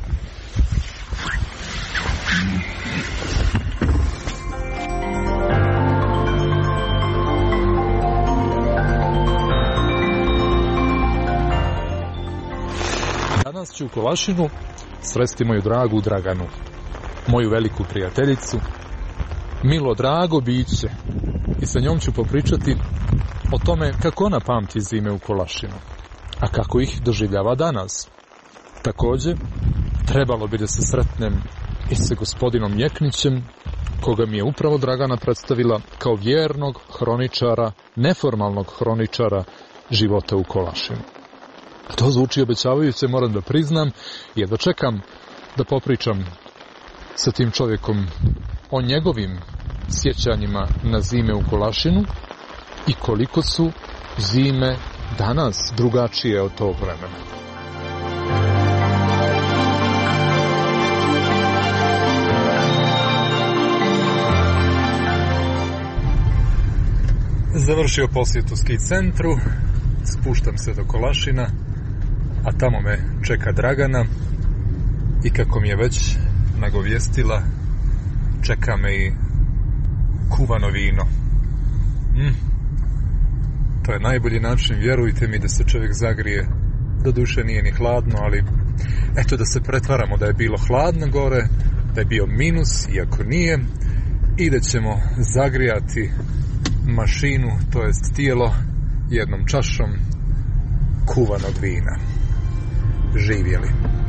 Danas ću u Kolašinu sresti moju dragu Draganu, moju veliku prijateljicu, milo drago biće, i sa njom ću popričati o tome kako ona pamti zime u Kolašinu, a kako ih doživljava danas. Također, trebalo bi da se sretnem i sa gospodinom Jeknićem, koga mi je upravo Dragana predstavila kao vjernog hroničara, neformalnog hroničara života u Kolašinu. To zvuči obećavajuće, moram da priznam, jer da čekam da popričam sa tim čovjekom o njegovim sjećanjima na zime u Kolašinu i koliko su zime danas drugačije od tog vremena. Završio posjetu ski centru, spuštam se do Kolašina, a tamo me čeka Dragana i kako mi je već nagovijestila, čeka me i kuvano vino. To je najbolji način, vjerujte mi, da se čovjek zagrije. Doduše nije ni hladno, ali eto, da se pretvaramo da je bilo hladno gore, da je bio minus, iako nije, i da ćemo zagrijati mašinu, to jest tijelo, jednom čašom kuvanog vina. Živjeli.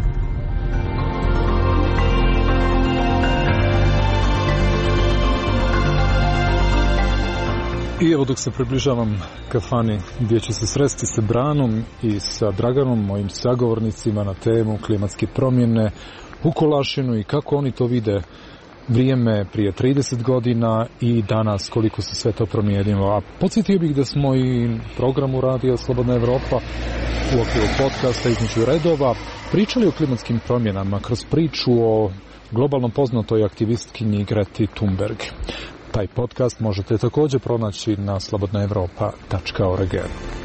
I evo, dok se približavam kafani gdje ću se sresti sa Branom i sa Draganom, mojim sagovornicima, na temu klimatske promjene u Kolašinu i kako oni to vide vrijeme prije 30 godina i danas koliko se sve to promijenilo. A podsjetio bih da smo i programu Radija Slobodna Evropa u okviru podcasta između redova pričali o klimatskim promjenama kroz priču o globalno poznatoj aktivistkinji Greti Thunberg. Taj podcast možete također pronaći na slobodnaevropa.org.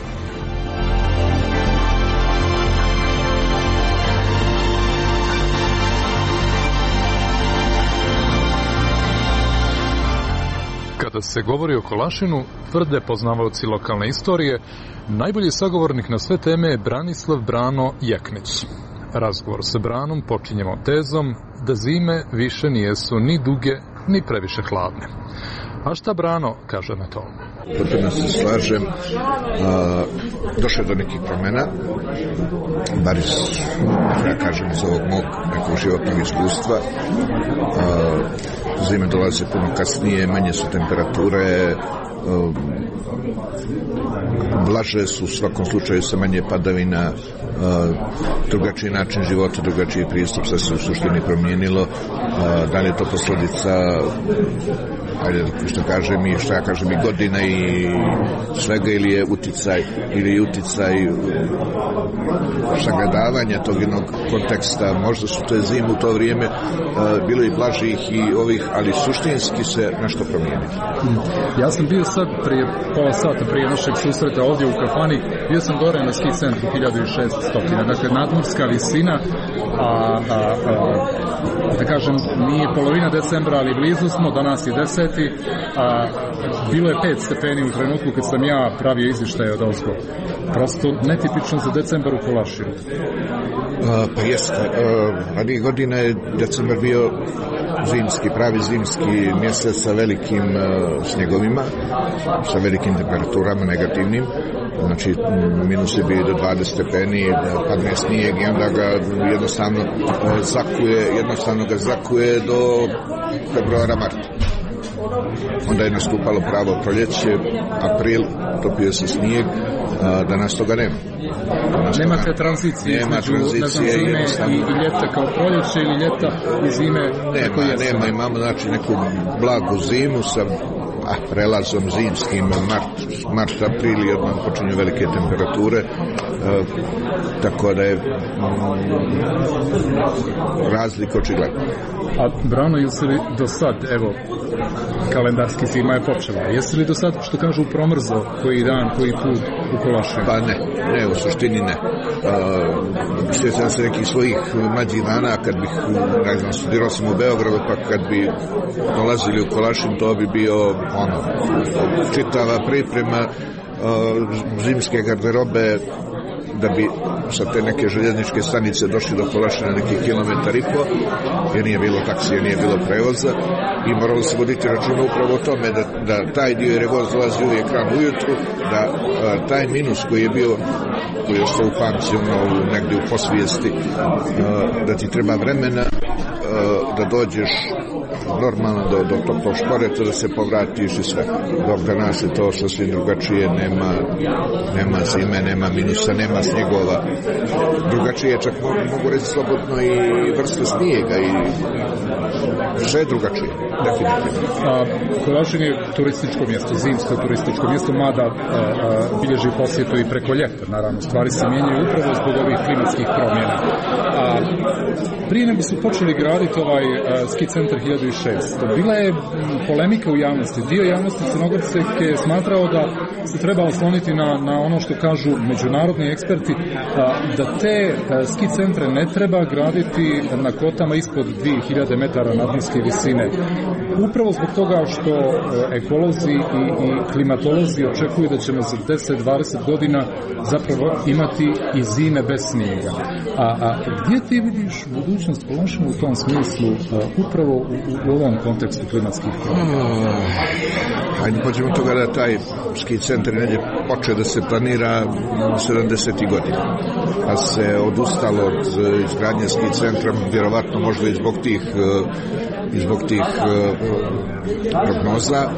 Kada se govori o Kolašinu, tvrde poznavaoci lokalne istorije, najbolji sagovornik na sve teme je Branislav Brano Jeknić. Razgovor sa Branom počinjemo tezom da zime više nijesu ni duge, ni previše hladne. A šta Brano kaže na to? Potpuno se slažem. Došlo je do nekih promjena, bar ja kažem iz ovog mog nekog životnog iskustva. Zime dolaze puno kasnije, manje su temperature, blaže su, u svakom slučaju sa manje padavina, drugačiji način života, drugačiji pristup, sve se u suštini promijenilo. Da li je to posljedica, što ja kažem, i godina i svega, ili je uticaj sagledavanja tog jednog konteksta. Možda su te zime u to vrijeme bilo i blažih i ovih, ali suštinski se nešto promijenilo. Ja sam bio sad prije pola sata prije našeg susreta ovdje u kafani, bio sam gore na ski centru 1600, dakle nadmorska visina, da kažem, nije polovina decembra, ali blizu smo, danas je 10. leti, a bilo je 5 stepeni u trenutku kad sam ja pravio izvještaje od ozgo. Prosto netipično za decembar u Kolašinu. Pa jeste. Ranije godine je decembar bio zimski, pravi zimski mjesec sa velikim snjegovima, sa velikim temperaturama negativnim. Znači, minus je bio do 20 stepeni, padne snijeg i onda ga jednostavno zakuje do februara, marta. Onda je nastupalo pravo proljeće, april, topio se snijeg, danas toga nema. Nemate tranzicije između zime i ljeta kao proljeće ili ljeta i zime? Nema, imamo znači neku blagu zimu sa prelazom zimskim, mart, april i odmah počinju velike temperature, tako da je razlika očigledna. A Brano, jesi li do sad, evo, kalendarski zima je počela, jesi li do sad, što kažu, promrzo koji dan, koji put u Kolašinu? Pa ne, u suštini ne. Sjećam se nekih svojih mlađih dana, kad bih, ne znam, studirao sam u Beogradu, pa kad bi dolazili u Kolašin, to bi bio čitava priprema zimske garderobe, da bi sa te neke željezničke stanice došli do Kolašina neki kilometar i po, jer nije bilo taksija, nije bilo prevoza i moralo se voditi računa upravo o tome da taj dio, jer je voz dolazi uvijek rano ujutru, da taj minus koji je bio, koji je ostao u pamću, negdje u posvijesti, da ti treba vremena da dođeš normalno do tog šporeta, da se povratiš i sve. Dok danas je to sasvim drugačije, nema zime, nema minusa, nema snjegova. Drugačije, čak mogu reći slobodno, i vrsta snijega i sve je drugačije, definitivno. Kolašin je turističko mjesto, zimsko turističko mjesto, mada bilježi posjetu i preko ljeta, naravno. Stvari se mijenjaju upravo zbog ovih klimatskih promjena. Prije nego su počeli graditi ovaj ski centar 1600, bila je polemika u javnosti. Dio javnosti Crnogorske je smatrao da se treba osloniti na ono što kažu međunarodni eksperti, da te ski centre ne treba graditi na kotama ispod 2000 metara nadmorske visine. Upravo zbog toga što ekolozi i klimatolozi očekuju da ćemo za 10-20 godina zapravo imati i zime bez snijega. A gdje ti vidiš budućnost Kolašina u tom smislu, upravo u ovom kontekstu klimatskih promjena? Hajde pođemo toga da taj ski centar negdje počeo da se planira 70. godina. Pa se odustalo od izgradnje ski centra, vjerovatno možda i zbog tih prognoza.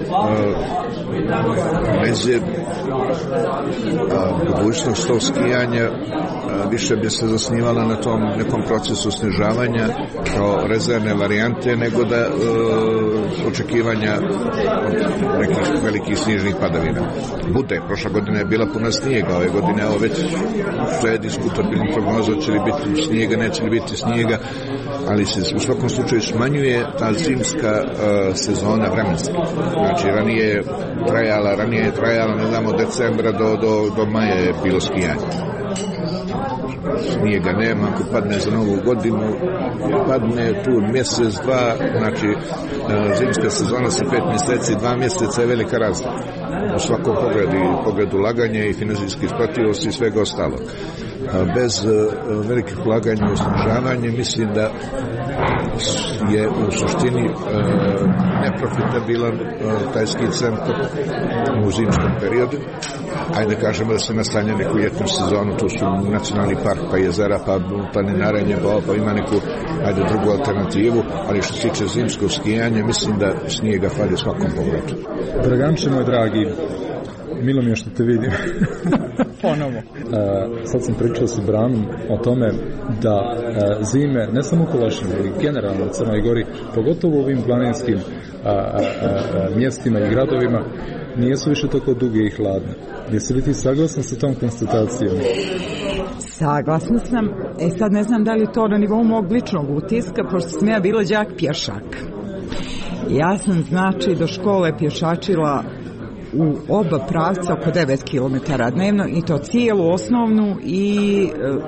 Budućnost tog skijanja više bi se zasnivala na tom nekom procesu snižavanja kao rezervne varijante, nego da očekivanja nekih velikih snižnih padavina. Prošla godina je bila puna snijega, ove godine ovo već sve je diskutabilna prognoza, će li biti snijega, neće li biti snijega, ali se u svakom slučaju smanjuje ta zimska sezona vremenska. Znači ranije je trajala, ne znamo, od decembra do maja je bilo skijanje. Snijega nema, ako padne za novu godinu, padne tu mjesec, dva, znači zimska sezona sa 5 mjeseci, 2 mjeseca je velika razlika. U svakom pogledu ulaganja i finansijske isplativosti i svega ostalog. Bez velikih ulaganja u snižavanje, mislim da je u suštini neprofitabilan taj ski centar u zimskom periodu. Ajde kažemo da se nastanja neku ljetnu sezonu, to su nacionalni park, pa jezera, pa planinarenje, pa ima neku drugu alternativu, ali što se tiče zimskog skijanja, mislim da snijega fali u svakom pogledu. Draganče moj dragi, milo mi je što te vidim. Ponovo. Sad sam pričao sa Branom o tome da zime, ne samo u Kolašinu, ali generalno u Crnoj Gori, pogotovo u ovim planinskim mjestima i gradovima, nijesu više tako duge i hladne. Jesi li ti saglasan sa tom konstatacijom? Saglasna sam. Sad ne znam da li to na nivou mog ličnog utiska, pošto sam ja bila đak pješak. Ja sam, znači, do škole pješačila u oba pravca oko 9 km dnevno, i to cijelu osnovnu i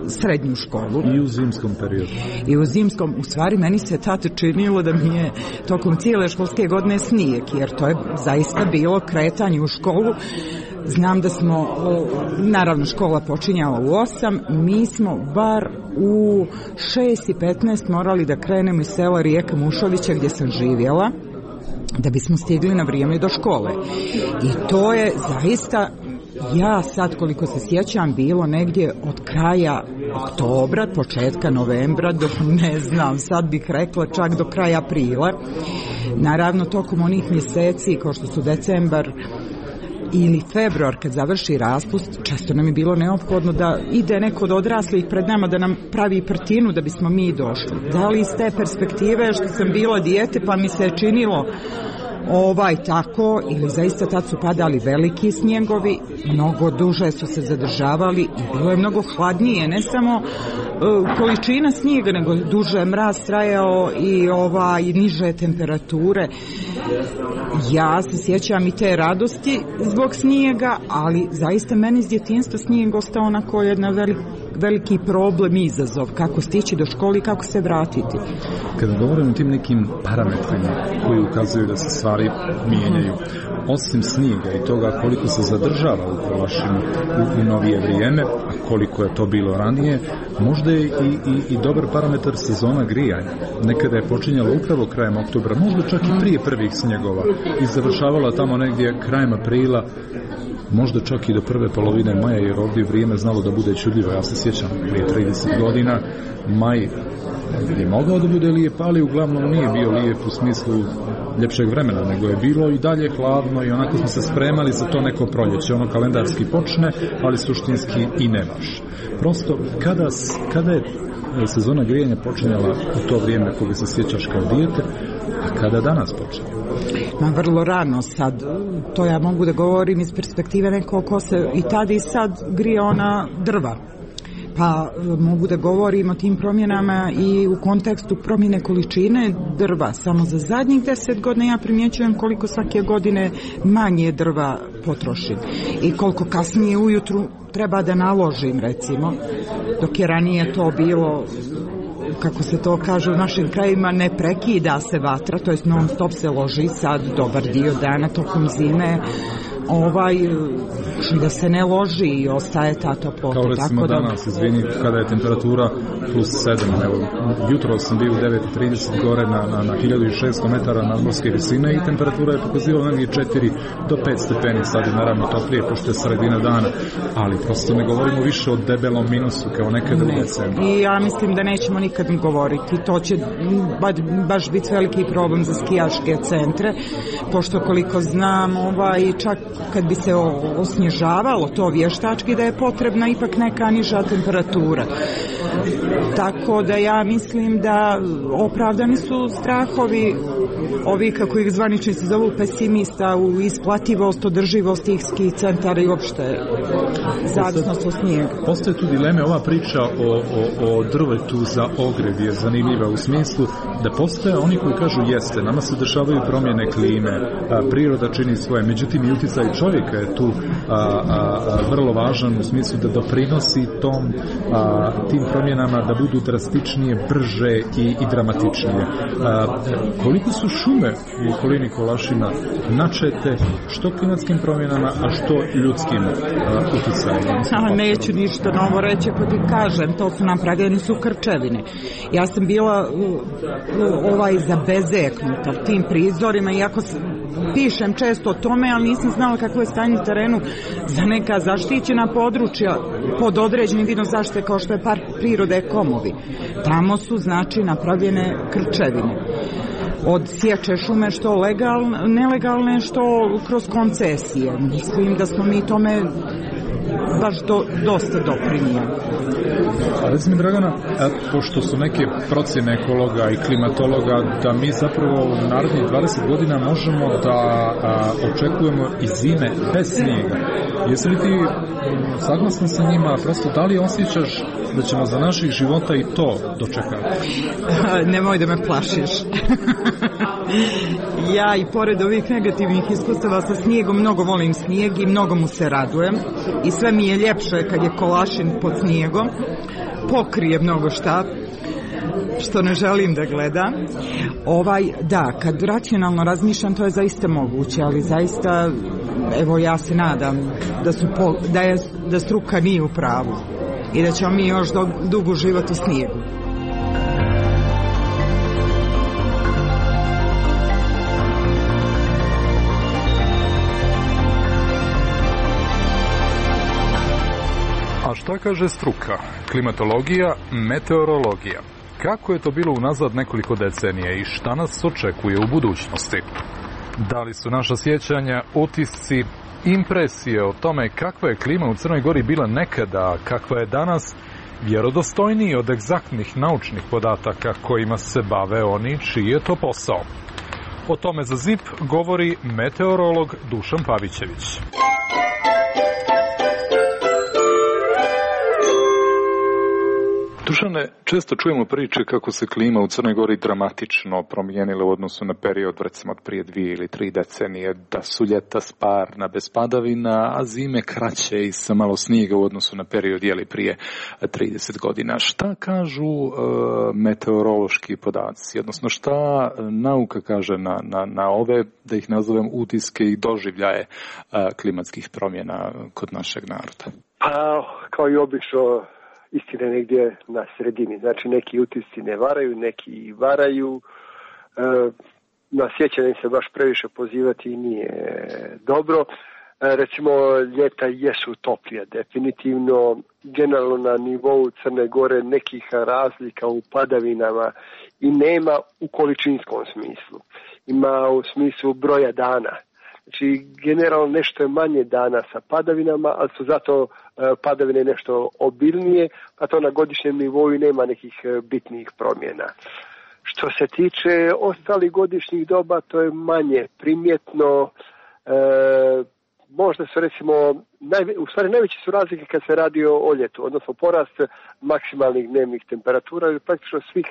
srednju školu. I u zimskom periodu. I u zimskom, u stvari meni se tada činilo da mi je tokom cijele školske godine snijeg, jer to je zaista bilo kretanje u školu. Znam da smo, naravno škola počinjala u 8, mi smo bar u 6:15 morali da krenemo iz sela Rijeka Mušovića gdje sam živjela, da bismo stigli na vrijeme do škole. I to je zaista, ja sad koliko se sjećam, bilo negdje od kraja oktobra, početka novembra, do ne znam, sad bih rekla čak do kraja aprila. Naravno, tokom onih mjeseci, kao što su decembar ili februar, kad završi raspust, često nam je bilo neophodno da ide neko od odraslih pred nama da nam pravi prtinu da bismo mi došli. Da li iz te perspektive što sam bila dijete pa mi se činilo tako, ili zaista tad su padali veliki snjegovi, mnogo duže su se zadržavali i bilo je mnogo hladnije, ne samo količina snijega, nego duže mraz trajao i niže temperature. Ja se sjećam i te radosti zbog snijega, ali zaista meni iz djetinjstva snijeg ostao onako jedan veliki problem i izazov, kako stići do škole i kako se vratiti. Kada govorimo o tim nekim parametrima koji ukazuju da se stvari mijenjaju, osim snijega i toga koliko se zadržava u Kolašinu u novije vrijeme, a koliko je to bilo ranije, možda je i dobar parametar sezona grijanja. Nekada je počinjala upravo krajem oktobra, možda čak i prije prvih snjegova i završavala tamo negdje krajem aprila, možda čak i do prve polovine maja, jer ovdje vrijeme znalo da bude čudljivo. Ja se sjećam, prije 30 godina maj je mogao da bude lijep, ali uglavnom nije bio lijep u smislu ljepšeg vremena, nego je bilo i dalje hladno i onako smo se spremali za to neko proljeće. Ono kalendarski počne, ali suštinski i ne baš. Prosto, kada je sezona grijanja počinjala u to vrijeme koga se sjećaš kao dijete, a kada danas počinje? Vrlo rano sad, to ja mogu da govorim iz perspektive nekog ko se i tada i sad grije ona drva. Pa mogu da govorim o tim promjenama i u kontekstu promjene količine drva. Samo za zadnjih 10 godina ja primjećujem koliko svake godine manje drva potrošim i koliko kasnije ujutru treba da naložim, recimo, dok je ranije to bilo, kako se to kaže u našim krajima, ne prekida se vatra, to jest non stop se loži, sad dobar dio dana tokom zime da se ne loži i ostaje ta toplota. Kao recimo danas, izvini, kada je temperatura plus 7, evo, jutro sam bio u 9:30 gore na 1600 metara nadmorske visine i temperatura je pokazivala negdje 4 do 5 stepeni, sad je naravno toplije pošto je sredina dana, ali prosto ne govorimo više o debelom minusu kao nekada u decembru. I ja mislim da nećemo nikad govoriti, to će baš biti veliki problem za skijaške centre, pošto koliko znam, čak kad bi se osnježavalo to vještački, da je potrebna ipak neka niža temperatura. Tako da ja mislim da opravdani su strahovi ovi, kako ih zvaničnici zovu, pesimista u isplativost, održivost tih ski centara i uopšte zavisnost od snijega. Postoje tu dileme, ova priča o drvetu za ogrev je zanimljiva u smislu da postoje oni koji kažu jeste, nama se dešavaju promjene klime, priroda čini svoje, međutim i utjecaj čovjeka je tu vrlo važan u smislu da doprinosi tim promjenama da budu drastičnije, brže i dramatičnije. Koliko su šume u okolini Kolašina načete što klimatskim promjenama, a što ljudskim utjecajima? Neću ništa novo reći, pa ti kažem, to su napravljeni su krčevine. Ja sam bila zabezeknuta tim prizorima, iako pišem često o tome, ali nisam znala kako je stanje na terenu za neka zaštićena područja pod određenim vidom zaštite kao što je park prirode Komovi. Tamo su napravljene krčevine. Od sječe šume što nelegalne, što kroz koncesije. Mislim da smo mi tome baš dosta doprinijeli. Recimo, Dragana, pošto su neke procjene ekologa i klimatologa da mi zapravo u narednih 20 godina možemo da očekujemo i zime bez snijega. Jesi li ti saglasan sa njima? Prosto, da li osjećaš da ćemo za naših života i to dočekati? Nemoj da me plašiš. Ja i pored ovih negativnih iskustava sa snijegom mnogo volim snijeg i mnogo mu se radujem i sve mi je ljepše kad je kolašin pod snijegom, pokrije mnogo šta što ne želim da gledam. Da, kad racionalno razmišljam, to je zaista moguće, ali zaista, evo, ja se nadam da struka nije u pravu i da ćemo mi još dugo živati u snijegu. A šta kaže struka? Klimatologija, meteorologija. Kako je to bilo unazad nekoliko decenija i šta nas očekuje u budućnosti? Da li su naša sjećanja, utisci, impresije o tome kakva je klima u Crnoj Gori bila nekada, kakva je danas, vjerodostojniji od egzaktnih naučnih podataka kojima se bave oni čiji je to posao? O tome za ZIP govori meteorolog Dušan Pavićević. Dušane, često čujemo priče kako se klima u Crnoj Gori dramatično promijenila u odnosu na period, recimo, od prije 2 ili 3 decenije, da su ljeta sparna bez padavina, a zime kraće i sa malo snijega u odnosu na period prije 30 godina. Šta kažu meteorološki podaci, odnosno šta nauka kaže na ove, da ih nazovem, utiske i doživljaje klimatskih promjena kod našeg naroda? Pa, kao i obično, istina negdje na sredini. Znači, neki utisci ne varaju, neki varaju. Na sjećanje se baš previše pozivati nije dobro. Recimo, ljeta jesu toplija, definitivno. Generalno na nivou Crne Gore nekih razlika u padavinama i nema u količinskom smislu. Ima u smislu broja dana. Znači, generalno nešto je manje dana sa padavinama, ali su zato padavine nešto obilnije, pa to na godišnjem nivou nema nekih bitnih promjena. Što se tiče ostalih godišnjih doba, to je manje primjetno. Možda su, recimo, u stvari najveće su razlike kad se radi o ljetu, odnosno porast maksimalnih dnevnih temperatura, jer praktično svih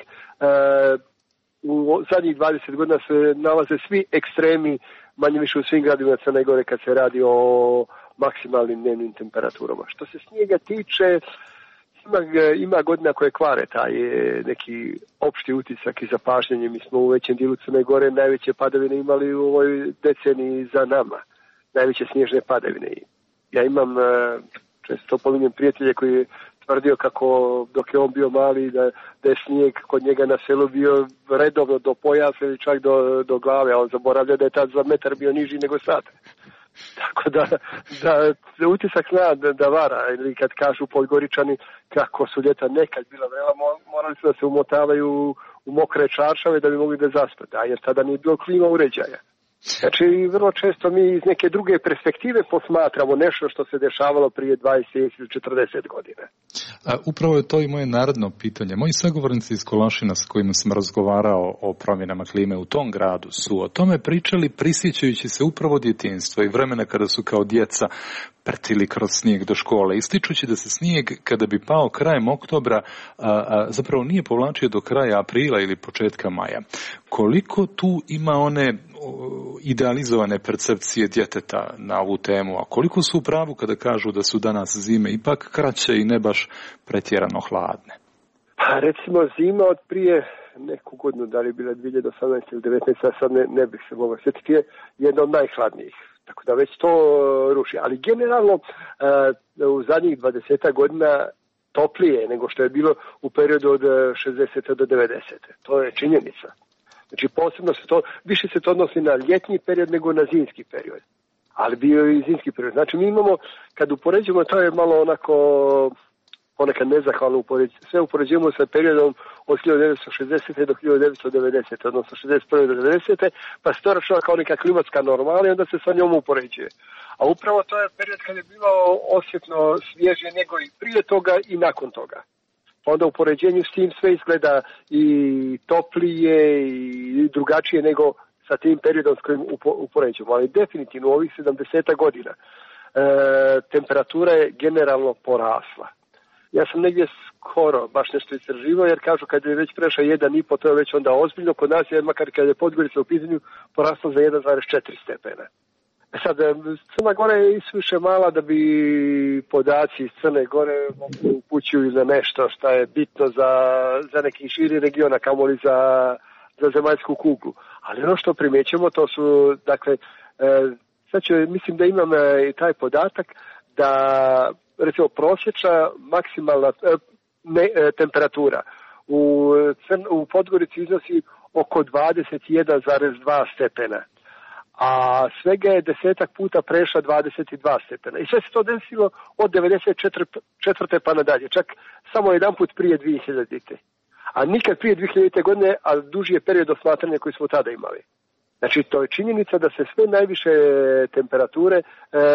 u zadnjih 20 godina se nalaze svi ekstremi, manje više u svim gradovima Crne Gore kad se radi o maksimalnim dnevnim temperaturama. Što se snijega tiče, ima godina koje kvare taj neki opšti utisak i zapažnjenje. Mi smo u većem dijelu Crne Gore najveće padavine imali u ovoj deceniji za nama. Najveće snježne padavine. Ja imam često pominjem prijatelje koji je tvrdio kako dok je on bio mali da je snijeg kod njega na selu bio redovno do pojasa ili čak do glave, a on zaboravlja da je tad za metar bio niži nego sad. Tako da utisak zna da vara, ili kad kažu Podgoričani kako su ljeta nekad bila vrela, morali su da se umotavaju u mokre čaršave da bi mogli da zaspati, jer tada nije bilo klima uređaja. Znači, vrlo često mi iz neke druge perspektive posmatramo nešto što se dešavalo prije 20 ili 40 godina. Upravo je to i moje naredno pitanje. Moji sagovornici iz Kolašina s kojima sam razgovarao o promjenama klime u tom gradu su o tome pričali prisjećajući se upravo djetinjstva i vremena kada su kao djeca pretili kroz snijeg do škole, ističući da se snijeg kada bi pao krajem oktobra zapravo nije povlačio do kraja aprila ili početka maja. Koliko tu ima one idealizovane percepcije djeteta na ovu temu, a koliko su u pravu kada kažu da su danas zime ipak kraće i ne baš pretjerano hladne? Pa recimo zima od prije neku godinu, da li je bila 2018 ili 2019, a sad ne bih se mogao sjetiti, je jedna od najhladnijih. Tako da već to ruši. Ali generalno u zadnjih 20 godina toplije nego što je bilo u periodu od 60. do 90. To je činjenica. Znači posebno više se to odnosi na ljetni period nego na zimski period. Ali bio je i zimski period. Znači mi imamo, kad upoređujemo, to je malo onako ponekad nezahvalno upoređujemo. Sve upoređujemo sa periodom od 1960. do 1990. odnosno 61. do 90. pa se to računa kao neka klimatska normala i onda se sa njom upoređuje. A upravo to je period kad je bilo osjetno svježije nego i prije toga i nakon toga. Pa onda u poređenju s tim sve izgleda i toplije i drugačije nego sa tim periodom s kojim upoređujemo. Ali definitivno u ovih 70 godina temperatura je generalno porasla. Ja sam negdje skoro baš nešto istraživao, jer kažu kad je već prešao 1,5, to je već onda ozbiljno. Kod nas je, makar kad je Podgorica u pitanju, poraslo za 1,4 stepena. Sad, Crna Gora je isviše mala da bi podaci iz Crne Gore upućuju za nešto što je bitno za neki širi region, a kamoli za zemaljsku kuglu. Ali ono što primjećujemo, to su, dakle, sad mislim da imam i taj podatak da, recimo, prosječna maksimalna temperatura u Podgorici iznosi oko 21,2 stepena. A svega je 10 puta prešla 22 stepena. I sve se to desilo od 94. pa nadalje, čak samo jedan put prije 2000. A nikad prije 2000. godine, a duži je period osmatranja koji smo tada imali. Znači, to je činjenica da se sve najviše temperature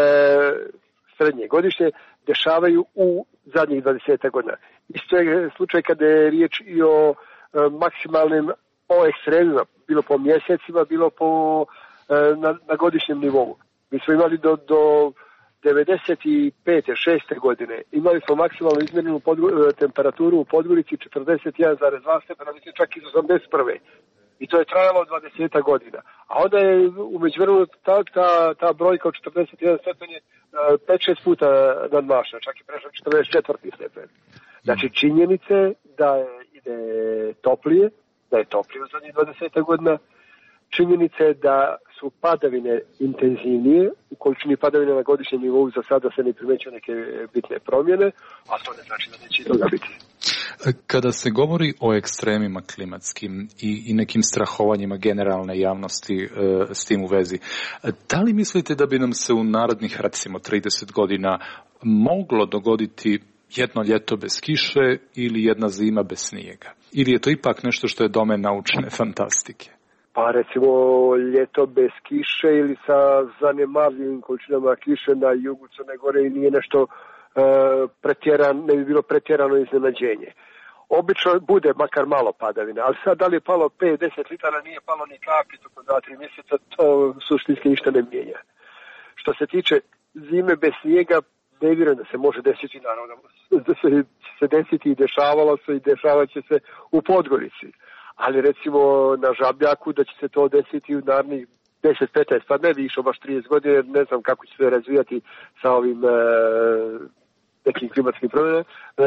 srednje godišnje dešavaju u zadnjih 20 godina. Isto je slučaj kada je riječ i o maksimalnim, o ekstremima, bilo po mjesecima, bilo na godišnjem nivou. Mi smo imali do 95. 6. godine, imali smo maksimalno izmjerenu temperaturu u Podgorici 41,2 stepena, mislim čak iz 81. I to je trajalo 20 godina. A onda je u međuvremenu ta brojka od 41 stepen je 5-6 puta nadmašena, čak i prešla 44. stepen. Znači, činjenice da ide toplije, da je toplije u zadnjih 20 godina, činjenice da su padavine intenzivnije, u količini padavine na godišnjem nivou za sada se ne primećuju neke bitne promjene, a to ne znači da neće i toga biti. Kada se govori o ekstremima klimatskim i nekim strahovanjima generalne javnosti s tim u vezi, da li mislite da bi nam se u narednih, recimo, 30 godina moglo dogoditi jedno ljeto bez kiše ili jedna zima bez snijega? Ili je to ipak nešto što je domen naučne fantastike? Pa recimo ljeto bez kiše ili sa zanemarljivim količinama kiše na jugu Crne Gore i nije nešto ne bi bilo pretjerano iznenađenje. Obično bude makar malo padavina, ali sad da li je palo 5-10 litara, nije palo ni kapi toko 2-3 mjeseca, to suštinski ništa ne mijenja. Što se tiče zime bez snijega, ne vjerujem da se može desiti, naravno da se desiti i dešavalo se i dešavat će se u Podgorici. Ali recimo na Žabljaku da će se to desiti u narednih 10-15, pa ne više, baš 30 godina, ne znam kako će se razvijati sa ovim nekim klimatskim promjenama,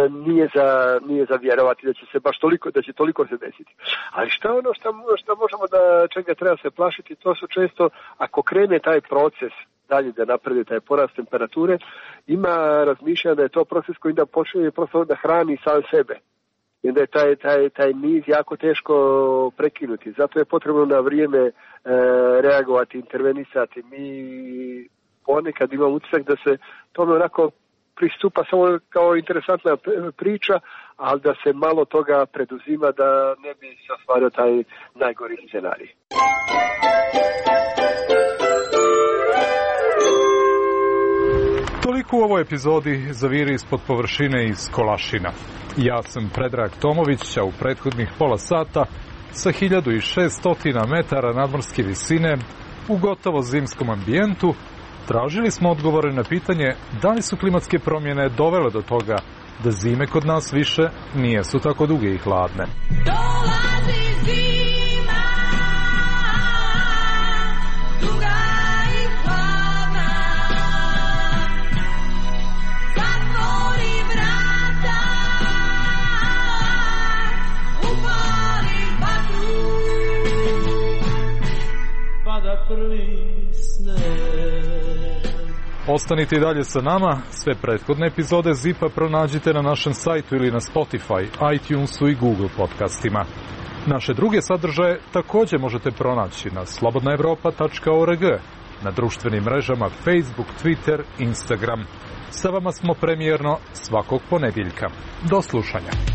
nije za vjerovati da će se baš toliko se desiti. Ali šta ono što možemo čega treba se plašiti, to su često, ako krene taj proces dalje da napravi taj porast temperature, ima razmišljanje da je to proces koji da počne prosto da hrani sam sebe. I da je taj niz jako teško prekinuti. Zato je potrebno na vrijeme reagovati, intervenisati. Mi ponekad imamo utisak da se tome onako pristupa samo kao interesantna priča, ali da se malo toga preduzima da ne bi se ostvario taj najgori scenarij. Toliko u ovoj epizodi Zaviri ispod površine iz Kolašina. Ja sam Predrag Tomović, a u prethodnih pola sata sa 1600 metara nadmorske visine u gotovo zimskom ambijentu tražili smo odgovore na pitanje da li su klimatske promjene dovele do toga da zime kod nas više nisu tako duge i hladne. Dolazi zima, duga i hladna, zatvori vrata, upali vatru, pada prvi sneg. Ostanite i dalje sa nama, sve prethodne epizode ZIP-a pronađite na našem sajtu ili na Spotify, iTunesu i Google podcastima. Naše druge sadržaje također možete pronaći na slobodnaevropa.org, na društvenim mrežama Facebook, Twitter, Instagram. Sa vama smo premijerno svakog ponedjeljka. Do slušanja.